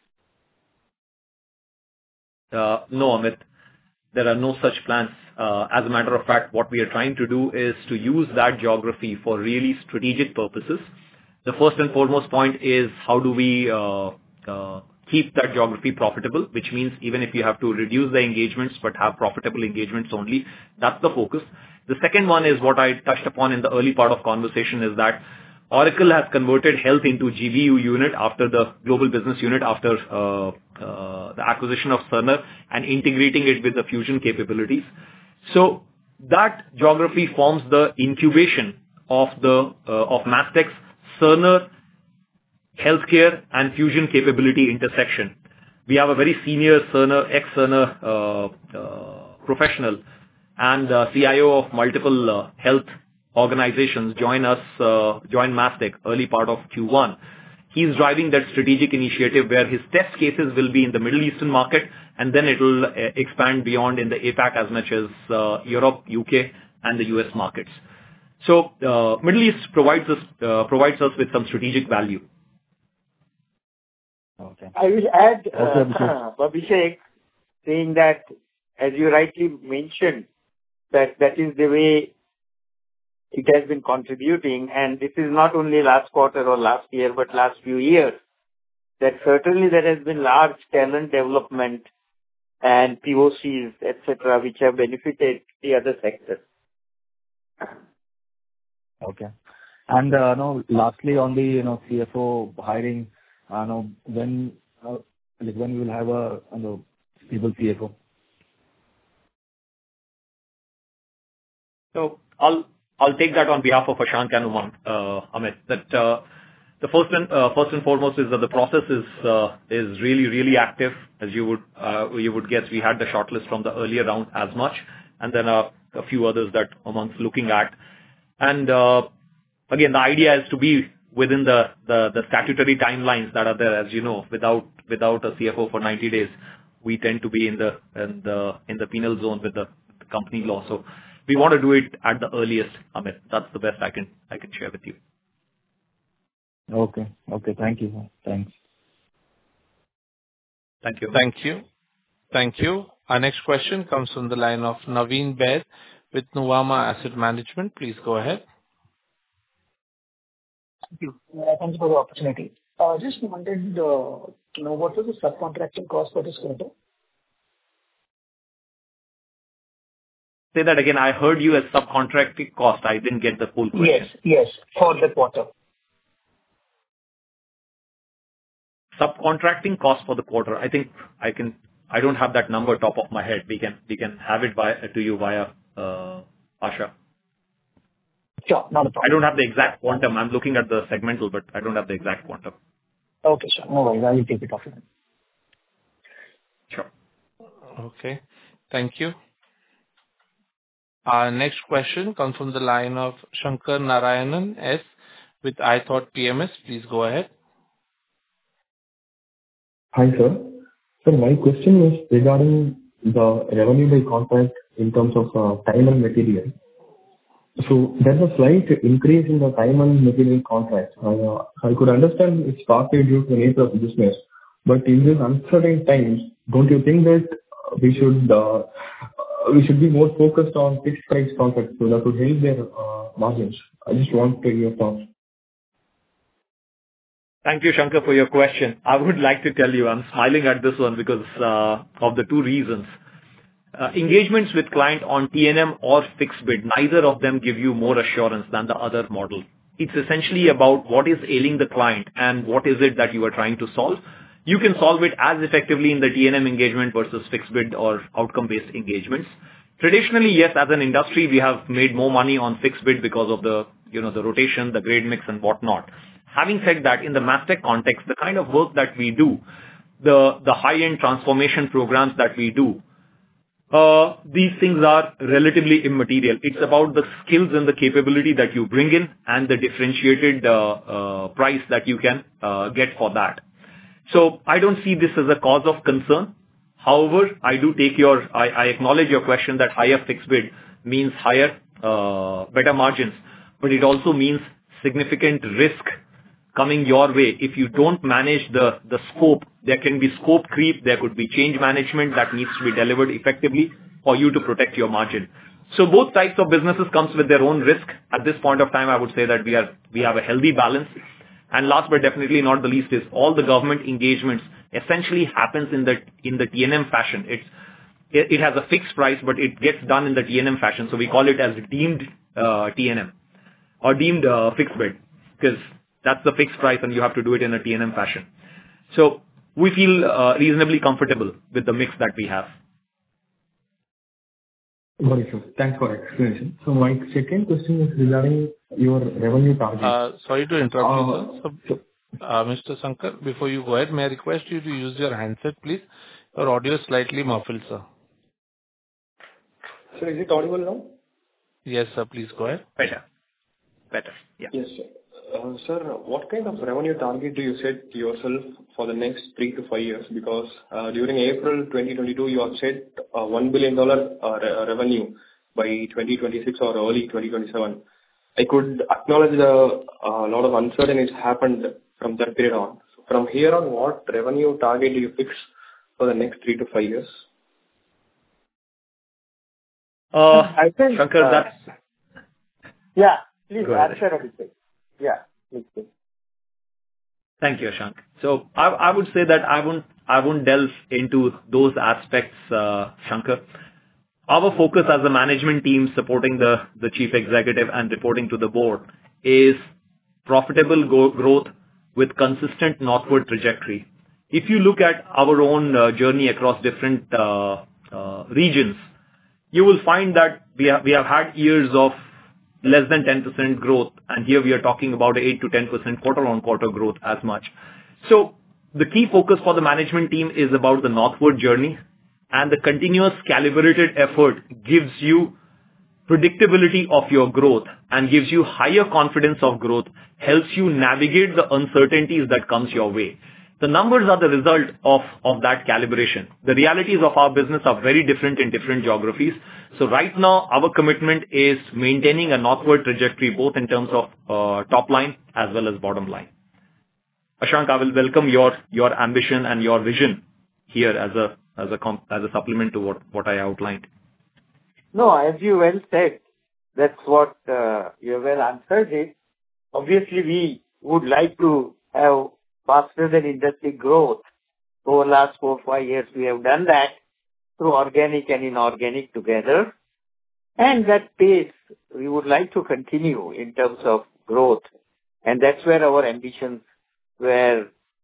No, Amit. There are no such plans. As a matter of fact, what we are trying to do is to use that geography for really strategic purposes. The first and foremost point is how do we keep that geography profitable, which means even if you have to reduce the engagements but have profitable engagements only, that's the focus. The second one is what I touched upon in the early part of conversation is that Oracle has converted health into GBU unit after the global business unit after the acquisition of Cerner and integrating it with the Fusion capabilities. So that geography forms the incubation of Mastech's Cerner healthcare and Fusion capability intersection. We have a very senior ex-Cerner professional and CIO of multiple health organizations join Mastech early part of Q1. He's driving that strategic initiative where his test cases will be in the Middle Eastern market, and then it will expand beyond in the APAC as much as Europe, UK, and the US markets. So Middle East provides us with some strategic value. Okay. I will add, Abhishek, saying that, as you rightly mentioned, that is the way it has been contributing, and this is not only last quarter or last year, but last few years, that certainly there has been large talent development and POCs, etc., which have benefited the other sectors. Okay. And lastly, on the CFO hiring, when we will have a stable CFO? So I'll take that on behalf of Ashank and Umang, Amit. That the first and foremost is that the process is really, really active. As you would guess, we had the shortlist from the earlier round as much, and then a few others that Umang's looking at. And again, the idea is to be within the statutory timelines that are there. As you know, without a CFO for 90 days, we tend to be in the penal zone with the company law. So we want to do it at the earliest, Amit. That's the best I can share with you. Okay. Thank you. Thanks. Thank you. Thank you. Our next question comes from the line of Naveen Baid with Nuvama Asset Management. Please go ahead. Thank you. Thank you for the opportunity. Just wanted to know what was the subcontracting cost for this quarter? Say that again. I heard you as subcontracting cost. I didn't get the full question. Yes, for the quarter. Subcontracting cost for the quarter. I think I don't have that number top of my head. We can have it to you via Asha. Sure, not a problem. I don't have the exact quantum. I'm looking at the segmental, but I don't have the exact quantum. Okay, sure. No worries. I will take it offline. Sure. Okay. Thank you. Our next question comes from the line of Shankar Narayanan S. with iThought PMS. Please go ahead. Hi, sir. So my question was regarding the revenue by contract in terms of time and material. So there's a slight increase in the time and material contracts. I could understand it's partly due to the nature of the business, but in these uncertain times, don't you think that we should be more focused on fixed price contracts so that would help their margins? I just want to hear your thoughts. Thank you, Shankar, for your question. I would like to tell you I'm smiling at this one because of the two reasons. Engagements with client on T&M or fixed bid, neither of them give you more assurance than the other model. it's essentially about what is ailing the client and what is it that you are trying to solve. You can solve it as effectively in the T&M engagement versus fixed bid or outcome-based engagements. Traditionally, yes, as an industry, we have made more money on fixed bid because of the rotation, the grade mix, and whatnot. Having said that, in the Mastek context, the kind of work that we do, the high-end transformation programs that we do, these things are relatively immaterial. It's about the skills and the capability that you bring in and the differentiated price that you can get for that. So I don't see this as a cause of concern. However, I acknowledge your question that higher fixed bid means higher, better margins, but it also means significant risk coming your way. If you don't manage the scope, there can be scope creep, there could be change management that needs to be delivered effectively for you to protect your margin. So both types of businesses comes with their own risk. At this point of time, I would say that we have a healthy balance. And last but definitely not the least is all the government engagements essentially happens in the T&M fashion. It has a fixed price, but it gets done in the T&M fashion. So we call it as deemed T&M or deemed fixed bid, because that's the fixed price and you have to do it in a T&M fashion. So we feel reasonably comfortable with the mix that we have. Got it, sir. Thanks for the explanation. So my second question is regarding your revenue target. Sorry to interrupt you, sir. Mr. Sankar, before you go ahead, may I request you to use your handset, please? Your audio is slightly muffled, sir. So is it audible now? Yes, sir. Please go ahead. Better. Yeah. Yes, sir. Sir, what kind of revenue target do you set yourself for the next 3 to 5 years? Because during April 2022, you have set $1 billion revenue by 2026 or early 2027. I could acknowledge a lot of uncertainties happened from that period on. So from here on, what revenue target do you fix for the next 3 to 5 years? I think, Shankar, that's... Yeah, please Go ahead. answer everything. Yeah, please. Thank you, Ashank. So I would say that I won't delve into those aspects, Shankar. Our focus as a management team supporting the chief executive and reporting to the board is profitable growth with consistent northward trajectory. If you look at our own journey across different regions, you will find that we have had years of less than 10% growth, and here we are talking about 8 to 10% quarter-on-quarter growth as much. So the key focus for the management team is about the northward journey, and the continuous calibrated effort gives you predictability of your growth and gives you higher confidence of growth, helps you navigate the uncertainties that comes your way. The numbers are the result of that calibration. The realities of our business are very different in different geographies. So right now, our commitment is maintaining a northward trajectory, both in terms of top line as well as bottom line. Ashank, I will welcome your ambition and your vision here as a supplement to what I outlined. No, as you well said, that's what you well answered it. Obviously, we would like to have faster than industry growth. Over the last 4 or 5 years, we have done that through organic and inorganic together. And that pace, we would like to continue in terms of growth. And that's where our ambitions were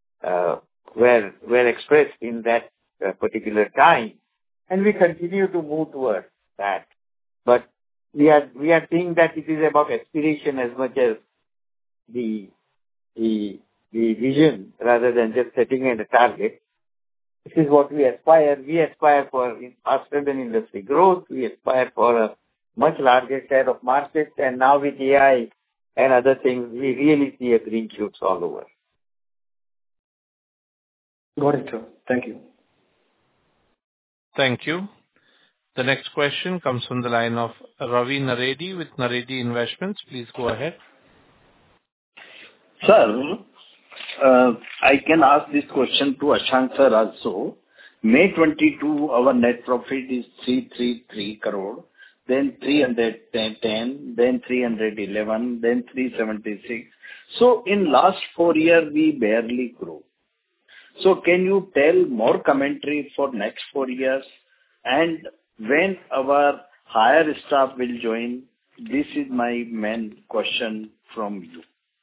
expressed in that particular time. And we continue to move towards that. But we are seeing that it is about aspiration as much as the vision, rather than just setting a target. This is what we aspire. We aspire for faster than industry growth. We aspire for a much larger share of market. And now with AI and other things, we really see a green shoots all over. Got it, sir. Thank you. Thank you. The next question comes from the line of Ravi Naredi with Naredi Investments. Please go ahead. Sir, I can ask this question to Ashank sir also. May 22, our net profit is 333 crore, then 310, then 311, then 376. So in last 4 years, we barely grow. So can you tell more commentary for next 4 years, and when our higher staff will join This is my main question from you.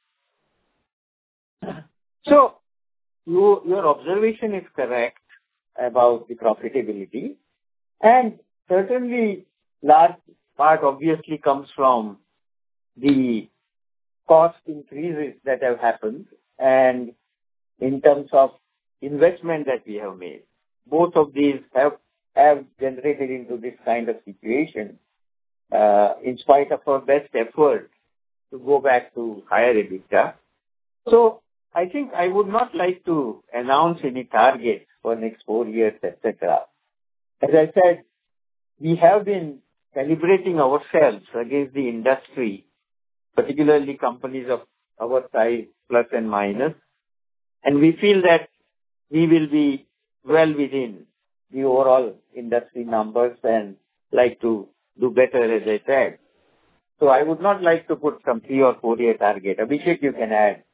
So your observation is correct about the profitability, and certainly large part obviously comes from the cost increases that have happened and in terms of investment that we have made. Both of these have generated into this kind of situation in spite of our best effort to go back to higher EBITDA. So I think I would not like to announce any targets for next 4 years, etc. As I said, we have been calibrating ourselves against the industry, particularly companies of our size, plus and minus, and we feel that we will be well within the overall industry numbers and like to do better, as I said. So I would not like to put some 3 or 4 year target. Abhishek, you can add.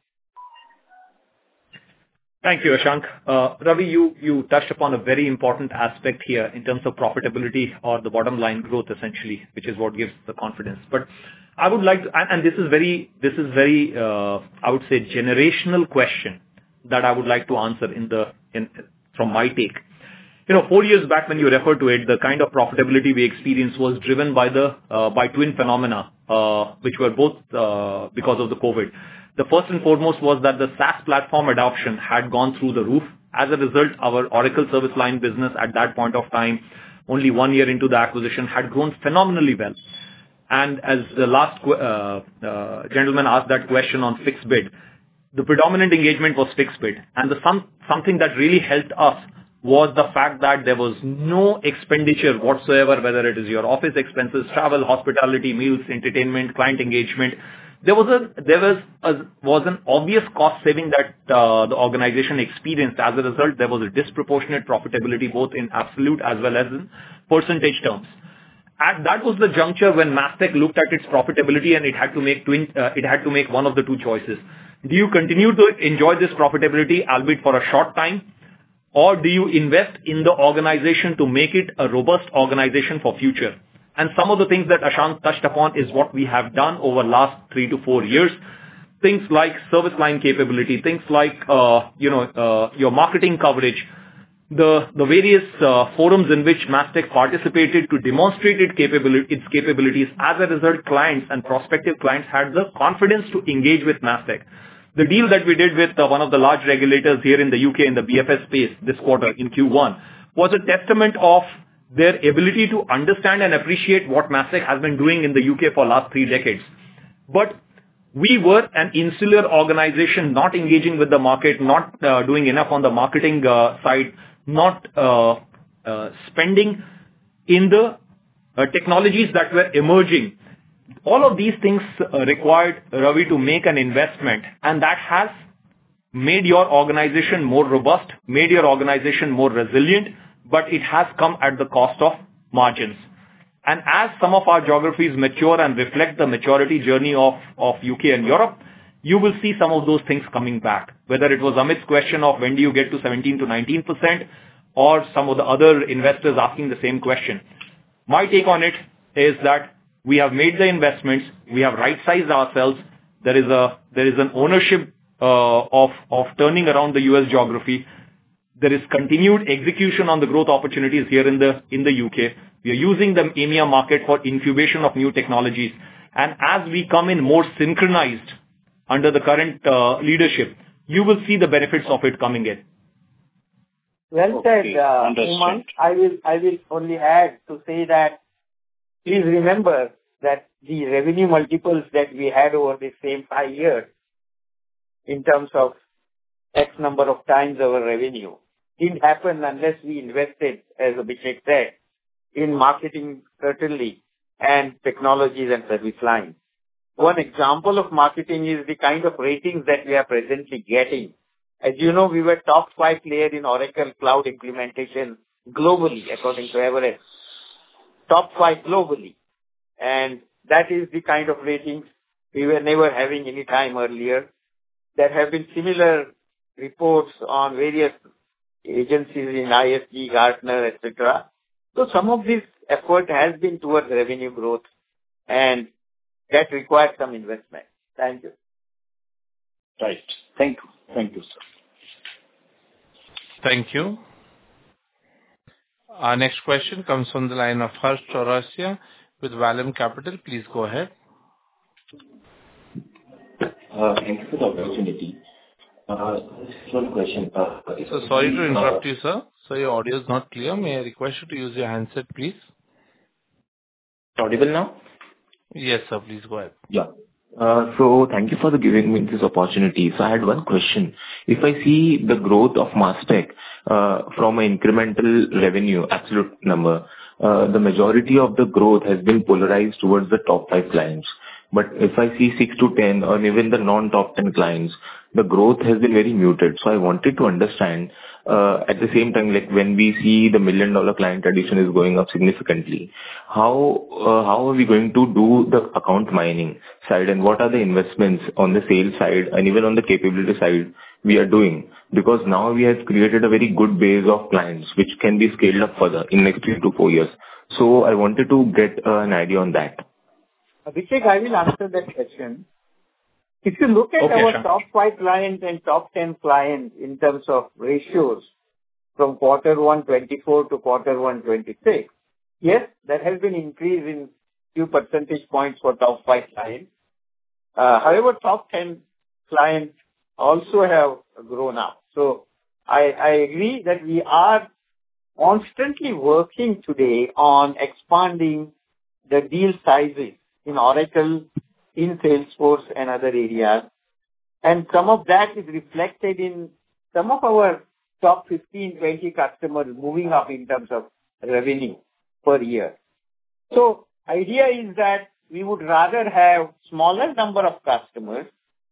Thank you, Ashank. Ravi, you touched upon a very important aspect here in terms of profitability or the bottom line growth, essentially, which is what gives the confidence. But I would like to, and this is very, I would say, generational question that I would like to answer from my take. 4 years back when you referred to it, the kind of profitability we experienced was driven by twin phenomena, which were both because of the COVID. The first and foremost was that the SaaS platform adoption had gone through the roof. As a result, our Oracle service line business at that point of time, only 1 year into the acquisition, had grown phenomenally well. And as the last gentleman asked that question on fixed bid, the predominant engagement was fixed bid. And something that really helped us was the fact that there was no expenditure whatsoever, whether it is your office expenses, travel, hospitality, meals, entertainment, client engagement. There was an obvious cost saving that the organization experienced. As a result, there was a disproportionate profitability both in absolute as well as in percentage terms. And that was the juncture when Mastek looked at its profitability and it had to make one of the two choices. Do you continue to enjoy this profitability, albeit for a short time, or do you invest in the organization to make it a robust organization for future? And some of the things that Ashank touched upon is what we have done over the last 3 to 4 years. Things like service line capability, things like your marketing coverage, the various forums in which Mastek participated to demonstrate its capabilities. As a result, clients and prospective clients had the confidence to engage with Mastek. The deal that we did with one of the large regulators here in the UK in the BFS space this quarter in Q1 was a testament of their ability to understand and appreciate what Mastek has been doing in the UK for the last 3 decades. But we were an insular organization, not engaging with the market, not doing enough on the marketing side, not spending in the technologies that were emerging. All of these things required Ravi to make an investment, and that has made your organization more robust, made your organization more resilient, but it has come at the cost of margins. And as some of our geographies mature and reflect the maturity journey of UK and Europe, you will see some of those things coming back. Whether it was Amit's question of when do you get to 17 to 19%, or some of the other investors asking the same question. My take on it is that we have made the investments, we have right-sized ourselves. There is an ownership of turning around the US geography. There is continued execution on the growth opportunities here in the UK. We are using the EMEA market for incubation of new technologies. And as we come in more synchronized under the current leadership, you will see the benefits of it coming in. Well said, Umang. I will only add to say that please remember that the revenue multiples that we had over the same 5 years in terms of X number of times our revenue didn't happen unless we invested, as Abhishek said, in marketing certainly and technologies and service lines. One example of marketing is the kind of ratings that we are presently getting. As you know, we were top 5 player in Oracle Cloud implementation globally, according to Everest. Top 5 globally. And that is the kind of ratings we were never having any time earlier. There have been similar reports on various agencies in ISG, Gartner, etc. So some of this effort has been towards revenue growth. And that requires some investment. Thank you. Right. Thank you. Thank you, sir. Thank you. Our next question comes from the line of Harsh Chaurasia with Vallum Capital. Please go ahead. Thank you for the opportunity. Just one question. So sorry to interrupt you, sir. So your audio is not clear. May I request you to use your handset, please? Audible now? Yes, sir. Please go ahead. Yeah. So thank you for giving me this opportunity. So I had one question. If I see the growth of Mastek from an incremental revenue, absolute number, the majority of the growth has been polarized towards the top 5 clients. But if I see 6 to 10 or even the non-top 10 clients, the growth has been very muted. So I wanted to understand, at the same time, like when we see the $1 million client addition is going up significantly, how are we going to do the account mining side, and what are the investments on the sales side and even on the capability side we are doing? Because now we have created a very good base of clients which can be scaled up further in next 3 to 4 years. So I wanted to get an idea on that. Abhishek, I will answer that question. If you look at our top 5 clients and top 10 clients in terms of ratios from quarter 1 24 to quarter 1 26, yes, there has been increase in few percentage points for top 5 clients. However, top 10 clients also have grown up. So I agree that we are constantly working today on expanding the deal sizes in Oracle, in Salesforce and other areas. And some of that is reflected in some of our top 15, 20 customers moving up in terms of revenue per year. So idea is that we would rather have smaller number of customers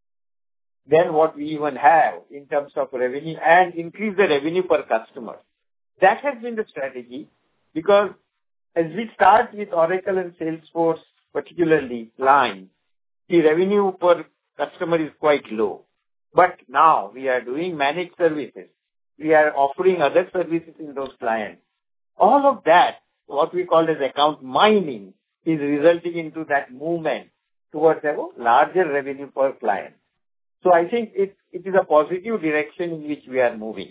than what we even have in terms of revenue and increase the revenue per customer. That has been the strategy, because as we start with Oracle and Salesforce, particularly line, the revenue per customer is quite low. But now we are doing managed services. We are offering other services in those clients. All of that, what we call as account mining, is resulting into that movement towards a larger revenue per client. So I think it is a positive direction in which we are moving.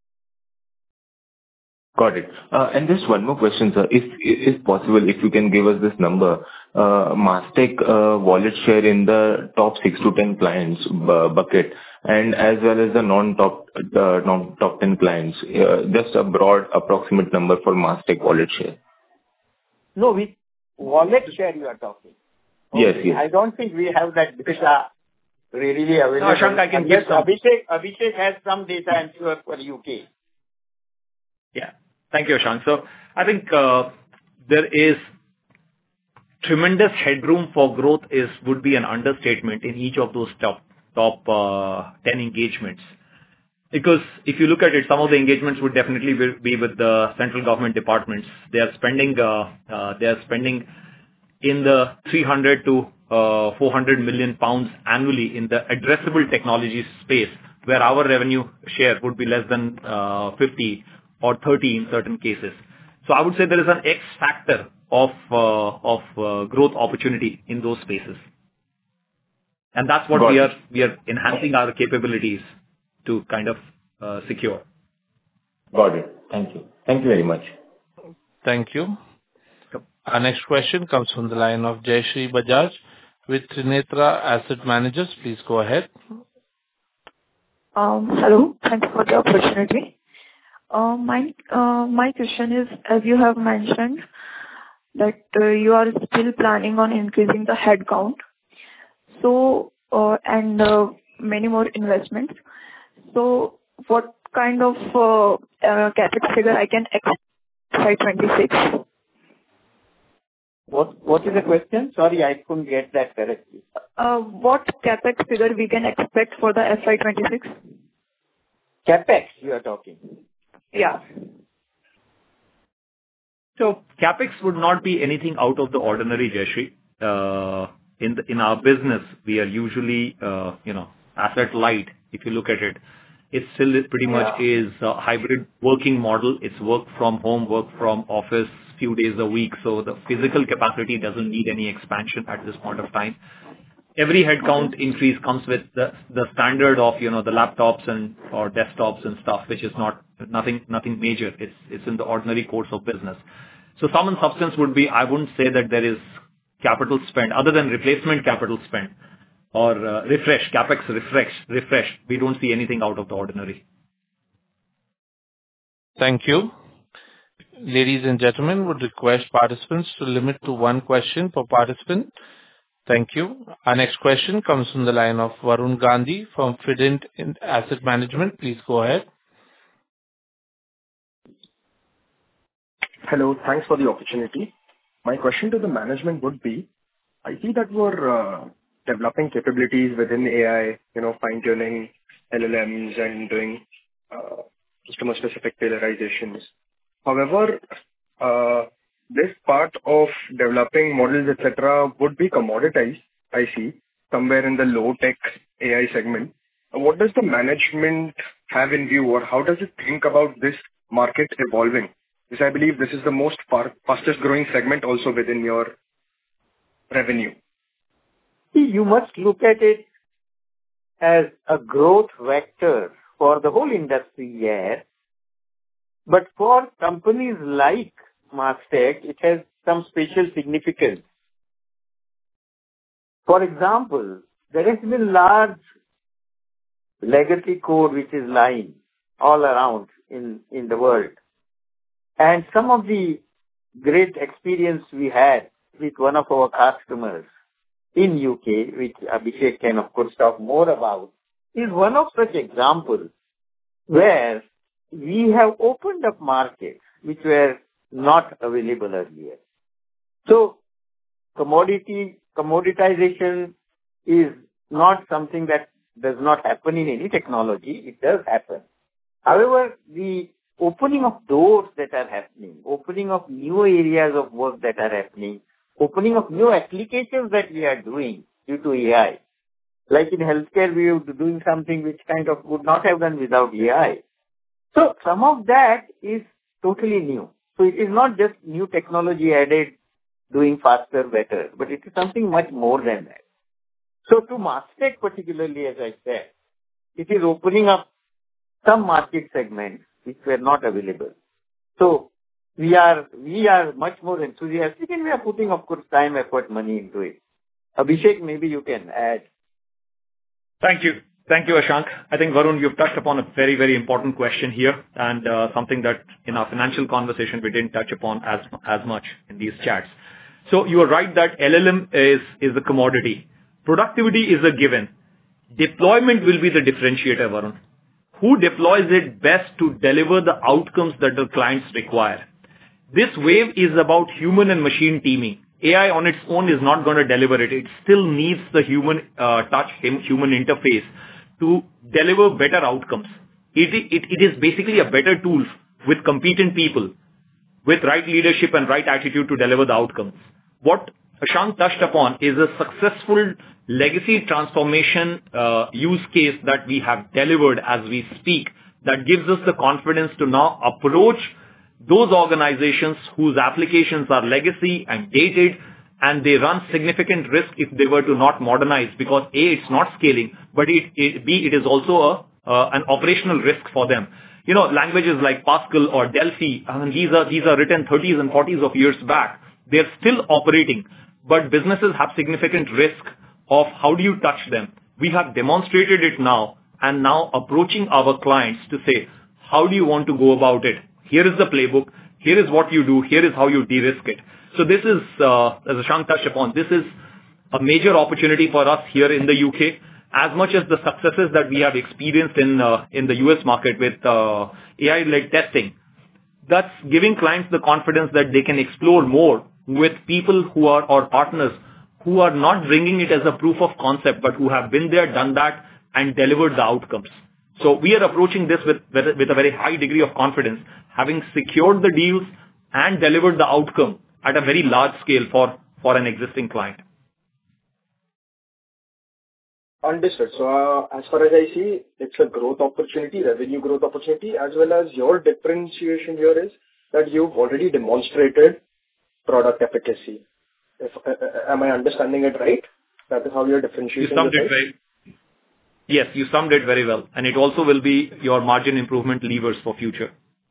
Got it. And just one more question, sir. If possible, if you can give us this number, Mastek wallet share in the top 6 to 10 clients bucket, and as well as the non-top 10 clients, just a broad approximate number for Mastek wallet share. No, with wallet share you are talking. Yes, yes. I don't think we have that data really available. No, Ashank, I can give some. Abhishek has some data, I'm sure, for UK. Yeah. Thank you, Ashank. So I think there is tremendous headroom for growth would be an understatement in each of those top 10 engagements. Because if you look at it, some of the engagements would definitely be with the central government departments. They are spending in the 300 to 400 million pounds annually in the addressable technology space, where our revenue share would be less than 50 or 30 in certain cases. So I would say there is an X factor of growth opportunity in those spaces. And that's what we are enhancing our capabilities to kind of secure. Got it. Thank you. Thank you very much. Thank you. Our next question comes from the line of Jayshree Bajaj with Trinetra Asset Managers. Please go ahead. Hello. Thanks for the opportunity. My question is, as you have mentioned that you are still planning on increasing the headcount, so and many more investments. So what kind of CapEx figure I can expect by 26? What is the question? Sorry, I couldn't get that correctly. What CapEx figure we can expect for the FY 26? CapEx you are talking? Yeah. So CapEx would not be anything out of the ordinary, Jayshree. In our business, we are usually, asset light. If you look at it, it still pretty much is a hybrid working model. It's work from home, work from office few days a week, so the physical capacity doesn't need any expansion at this point of time. Every headcount increase comes with the standard of, the laptops or desktops and stuff, which is nothing major. It's in the ordinary course of business. So sum and substance would be, I wouldn't say that there is capital spend other than replacement capital spend or CapEx refresh. We don't see anything out of the ordinary. Thank you. Ladies and gentlemen, would request participants to limit to one question per participant. Thank you. Our next question comes from the line of Varun Gandhi from Fident Asset Management. Please go ahead. Hello. Thanks for the opportunity. My question to the management would be, I see that we're developing capabilities within AI, fine-tuning LLMs and doing customer-specific tailorizations. However, this part of developing models, etc., would be commoditized, I see, somewhere in the low-tech AI segment. What does the management have in view, or how does it think about this market evolving? Because I believe this is the most fastest growing segment also within your revenue. You must look at it as a growth vector for the whole industry, yes. But for companies like Mastek, it has some special significance. For example, there has been large legacy code which is lying all around in the world. And some of the great experience we had with one of our customers in UK, which Abhishek can of course talk more about, is one of such examples where we have opened up markets which were not available earlier. So commoditization is not something that does not happen in any technology. It does happen. However, the opening of doors that are happening, opening of new areas of work that are happening, opening of new applications that we are doing due to AI. Like in healthcare, we are doing something which kind of would not have done without AI. So some of that is totally new. So it is not just new technology added, doing faster, better, but it is something much more than that. So to Mastek particularly, as I said, it is opening up some market segments which were not available. So we are much more enthusiastic, and we are putting, of course, time, effort, money into it. Abhishek, maybe you can add. Thank you. Thank you, Ashank. I think, Varun, you've touched upon a very, very important question here, and something that in our financial conversation we didn't touch upon as much in these chats. So you are right that LLM is a commodity. Productivity is a given. Deployment will be the differentiator, Varun. Who deploys it best to deliver the outcomes that the clients require? This wave is about human and machine teaming. AI on its own is not going to deliver it. It still needs the human touch, human interface to deliver better outcomes. It is basically a better tool with competent people, with right leadership and right attitude to deliver the outcomes. What Ashank touched upon is a successful legacy transformation use case that we have delivered as we speak that gives us the confidence to now approach those organizations whose applications are legacy and dated, and they run significant risk if they were to not modernize, because A, it's not scaling, but B, it is also an operational risk for them. Languages like Pascal or Delphi, these are written 30s and 40s of years back. They're still operating, but businesses have significant risk of how do you touch them. We have demonstrated it now, and now approaching our clients to say, how do you want to go about it? Here is the playbook. Here is what you do. Here is how you de-risk it. So this is, as Ashank touched upon, this is a major opportunity for us here in the UK, as much as the successes that we have experienced in the US market with AI-led testing. That's giving clients the confidence that they can explore more with people who are, or partners who are not bringing it as a proof of concept, but who have been there, done that, and delivered the outcomes. So we are approaching this with a very high degree of confidence, having secured the deals and delivered the outcome at a very large scale for an existing client. Understood. So as far as I see, it's a growth opportunity, revenue growth opportunity, as well as your differentiation here is that you've already demonstrated product efficacy. Am I understanding it right? That is how you're differentiating Yes, you summed it very well. And it also will be your margin improvement levers for future.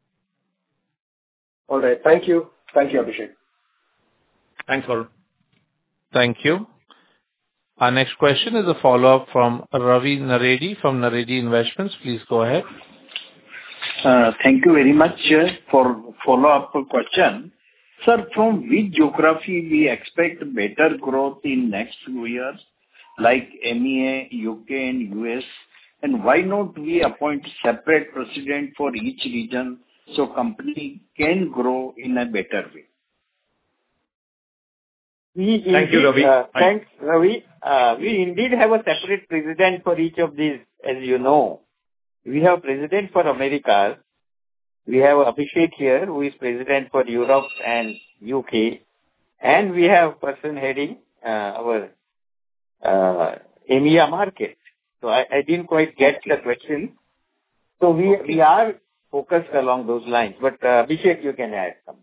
All right. Thank you. Thank you, Abhishek. Thanks, Varun. Thank you. Our next question is a follow-up from Ravi Naredi from Naredi Investments. Please go ahead. Thank you very much for follow-up question. Sir, from which geography we expect better growth in next few years, like MEA, UK and US? And why not we appoint separate president for each region so company can grow in a better way? Thank you, Ravi. Thanks, Ravi. We indeed have a separate president for each of these, as you know. We have president for Americas. We have Abhishek here, who is president for Europe and UK. And we have person heading our EMEA market. So I didn't quite get the question. So we are focused along those lines. But Abhishek, you can add something.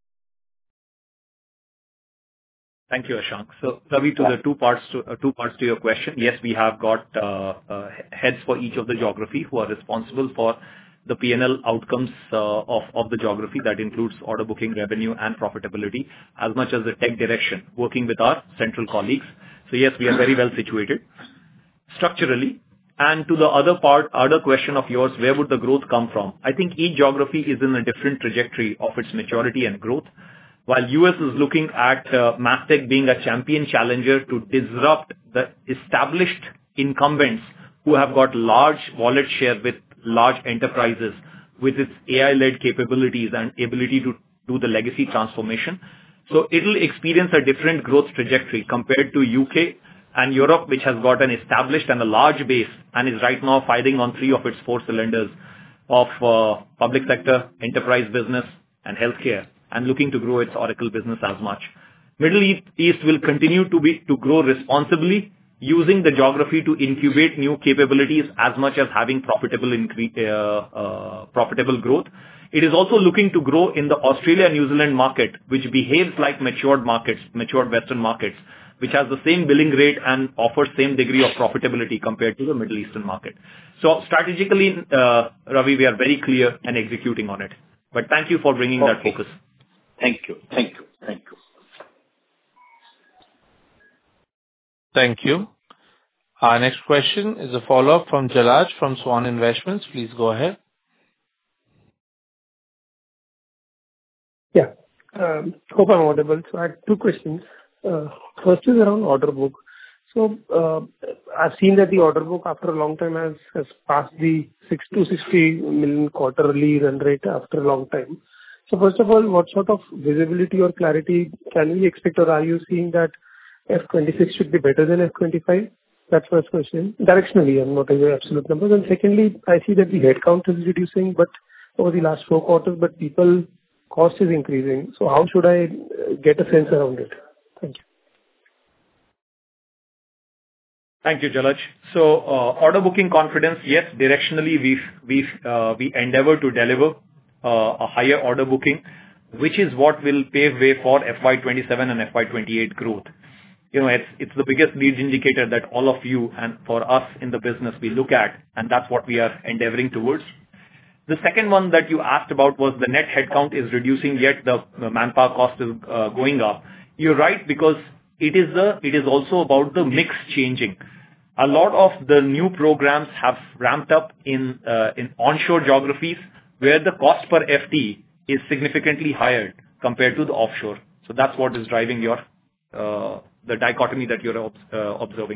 Thank you, Ashank. So, Ravi, to the two parts to your question. Yes, we have got heads for each of the geography who are responsible for the P&L outcomes of the geography. That includes order booking, revenue, and profitability, as much as the tech direction, working with our central colleagues. So, yes, we are very well situated structurally. And to the other question of yours, where would the growth come from? I think each geography is in a different trajectory of its maturity and growth. While US is looking at Mastek being a champion challenger to disrupt the established incumbents who have got large wallet share with large enterprises with its AI-led capabilities and ability to do the legacy transformation. So it will experience a different growth trajectory compared to UK and Europe, which has got an established and a large base and is right now firing on 3 of its 4 cylinders of public sector, enterprise business, and healthcare, and looking to grow its Oracle business as much. Middle East will continue to grow responsibly, using the geography to incubate new capabilities as much as having profitable growth. It is also looking to grow in the Australia-New Zealand market, which behaves like matured Western markets, which has the same billing rate and offers same degree of profitability compared to the Middle Eastern market. So strategically, Ravi, we are very clear and executing on it. But thank you for bringing that focus. Thank you. Thank you. Thank you. Thank you. Our next question is a follow-up from Jalaj from Swan Investments. Please go ahead. Yeah. Hope I'm audible. So I had 2 questions. First is around order book. So I've seen that the order book after a long time has passed the 660 million quarterly run rate after a long time. So first of all, what sort of visibility or clarity can we expect, or are you seeing that F26 should be better than F25? That's first question. Directionally, I'm not aware of absolute numbers. And secondly, I see that the headcount is reducing, but over the last 4 quarters, but people cost is increasing. So how should I get a sense around it? Thank you. Thank you, Jalaj. So, order booking confidence, yes, directionally, we endeavor to deliver a higher order booking, which is what will pave way for FY27 and FY28 growth. You know, it's the biggest lead indicator that all of you and for us in the business we look at, and that's what we are endeavoring towards. The second one that you asked about was the net headcount is reducing, yet the manpower cost is going up. You're right, because it is also about the mix changing. A lot of the new programs have ramped up in onshore geographies where the cost per FT is significantly higher compared to the offshore. So that's what is driving your the dichotomy that you're observing.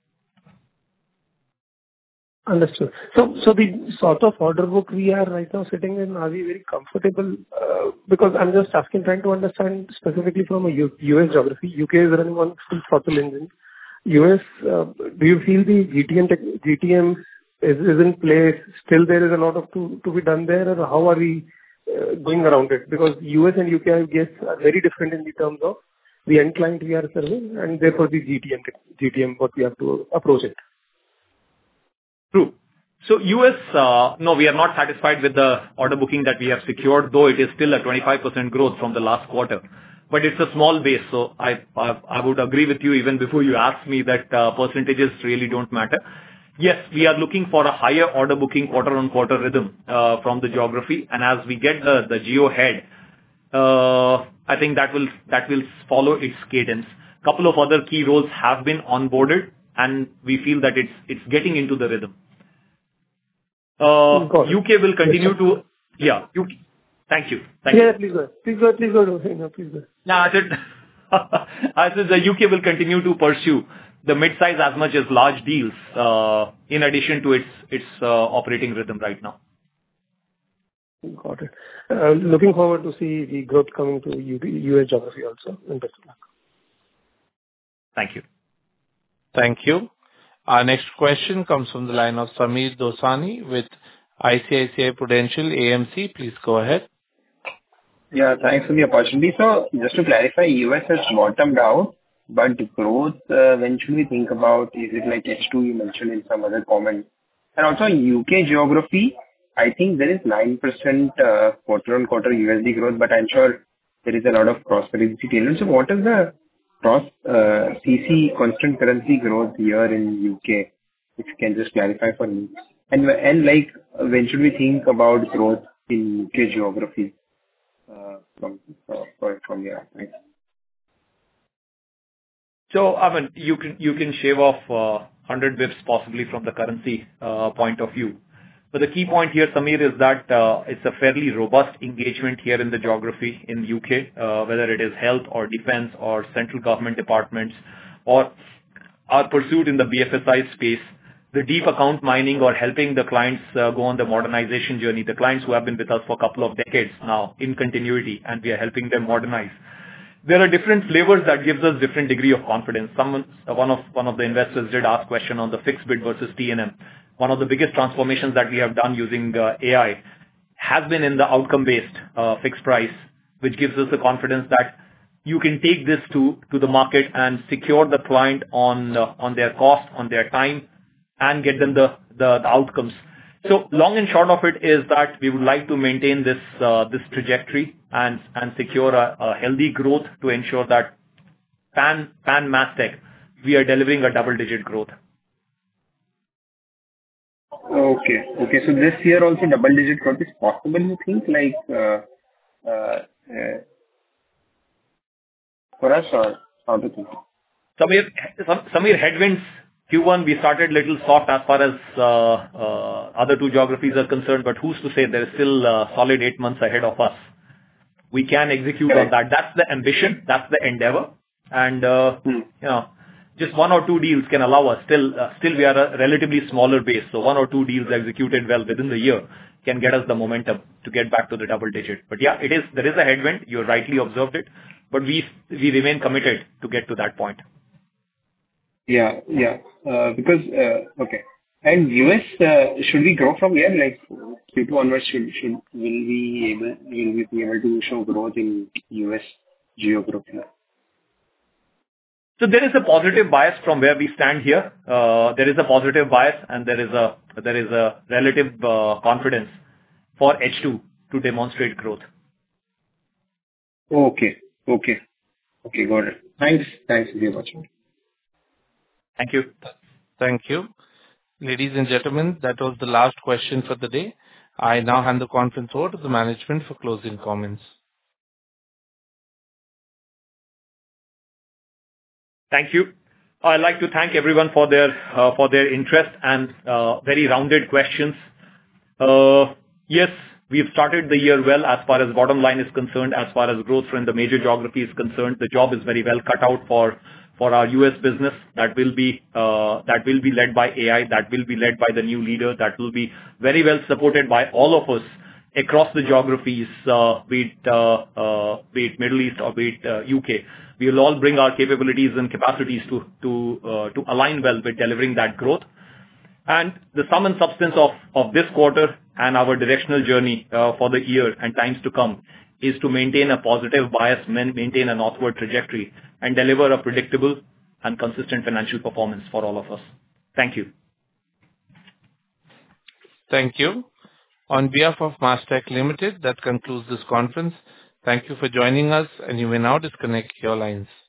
Understood. So the sort of order book we are right now sitting in, are we very comfortable? Because I'm just trying to understand specifically from a US geography. UK is running on full throttle engine. US, do you feel the GTM is in place? Still there is a lot of to be done there, or how are we going around it? Because US and UK, I guess, are very different in the terms of the end client we are serving, and therefore the GTM, what we have to approach it. True. So US, no, we are not satisfied with the order booking that we have secured, though it is still a 25% growth from the last quarter. but it's a small base. So I would agree with you even before you asked me that percentages really don't matter. Yes, we are looking for a higher order booking quarter-on-quarter rhythm from the geography. And as we get the geo head, I think that will follow its cadence. Couple of other key roles have been onboarded, and we feel that it's getting into the rhythm. UK will continue to... Yeah. Thank you. Yeah, please go ahead. Please go. No, I said the UK will continue to pursue the mid-size as much as large deals, in addition to its operating rhythm right now. Got it. Looking forward to see the growth coming to US geography also. And best of luck. Thank you. Thank you. Our next question comes from the line of Sameer Dosani with ICICI Prudential AMC. Please go ahead. Yeah, thanks for the opportunity. So just to clarify, US has bottomed out, but growth, when should we think about? Is it like H2 you mentioned in some other comment? And also UK geography, I think there is 9% quarter-on-quarter USD growth, but I'm sure there is a lot of cross-currency tailwind. So what is the CC constant currency growth here in UK? If you can just clarify for me. And like, when should we think about growth in UK geography from here? Thanks. So, I mean, you can shave off 100 bits possibly from the currency point of view. But the key point here, Sameer, is that it's a fairly robust engagement here in the geography in the UK, whether it is health or defense or central government departments or our pursuit in the BFSI space, the deep account mining or helping the clients go on the modernization journey, the clients who have been with us for a couple of decades now in continuity, and we are helping them modernize. There are different flavors that gives us different degree of confidence. One of the investors did ask question on the fixed bid versus T&M. One of the biggest transformations that we have done using AI has been in the outcome-based fixed price, which gives us the confidence that you can take this to the market and secure the client on their cost, on their time, and get them the outcomes. So long and short of it is that we would like to maintain this trajectory and secure a healthy growth to ensure that pan Mastek, we are delivering a double-digit growth. Okay. So this year also double-digit growth is possible, you think, like for us, or how to think? Sameer, headwinds, Q1 we started little soft as far as other two geographies are concerned, but who's to say there is still solid 8 months ahead of us. We can execute on that. That's the ambition, that's the endeavor, and just one or two deals can allow us. Still we are a relatively smaller base, so one or two deals executed well within the year can get us the momentum to get back to the double digit. But yeah, there is a headwind. You rightly observed it, but we remain committed to get to that point. Yeah. Because okay. And US, should we grow from here? Like Q2 onwards, will we be able to show growth in US geography? So there is a positive bias from where we stand here. There is a positive bias, and there is a relative confidence for H2 to demonstrate growth. Okay, got it. Thanks very much. Thank you. Thank you. Ladies and gentlemen, that was the last question for the day. I now hand the conference over to the management for closing comments. Thank you. I'd like to thank everyone for their interest and very rounded questions. Yes, we've started the year well as far as bottom line is concerned, as far as growth from the major geography is concerned. The job is very well cut out for our US business. That will be led by AI. That will be led by the new leader. That will be very well supported by all of us across the geographies, be it Middle East or be it UK. We will all bring our capabilities and capacities to align well with delivering that growth. And the sum and substance of this quarter and our directional journey for the year and times to come is to maintain a positive bias, maintain an upward trajectory, and deliver a predictable and consistent financial performance for all of us. Thank you. Thank you. On behalf of Mastek Limited, that concludes this conference. Thank you for joining us, and you may now disconnect your lines.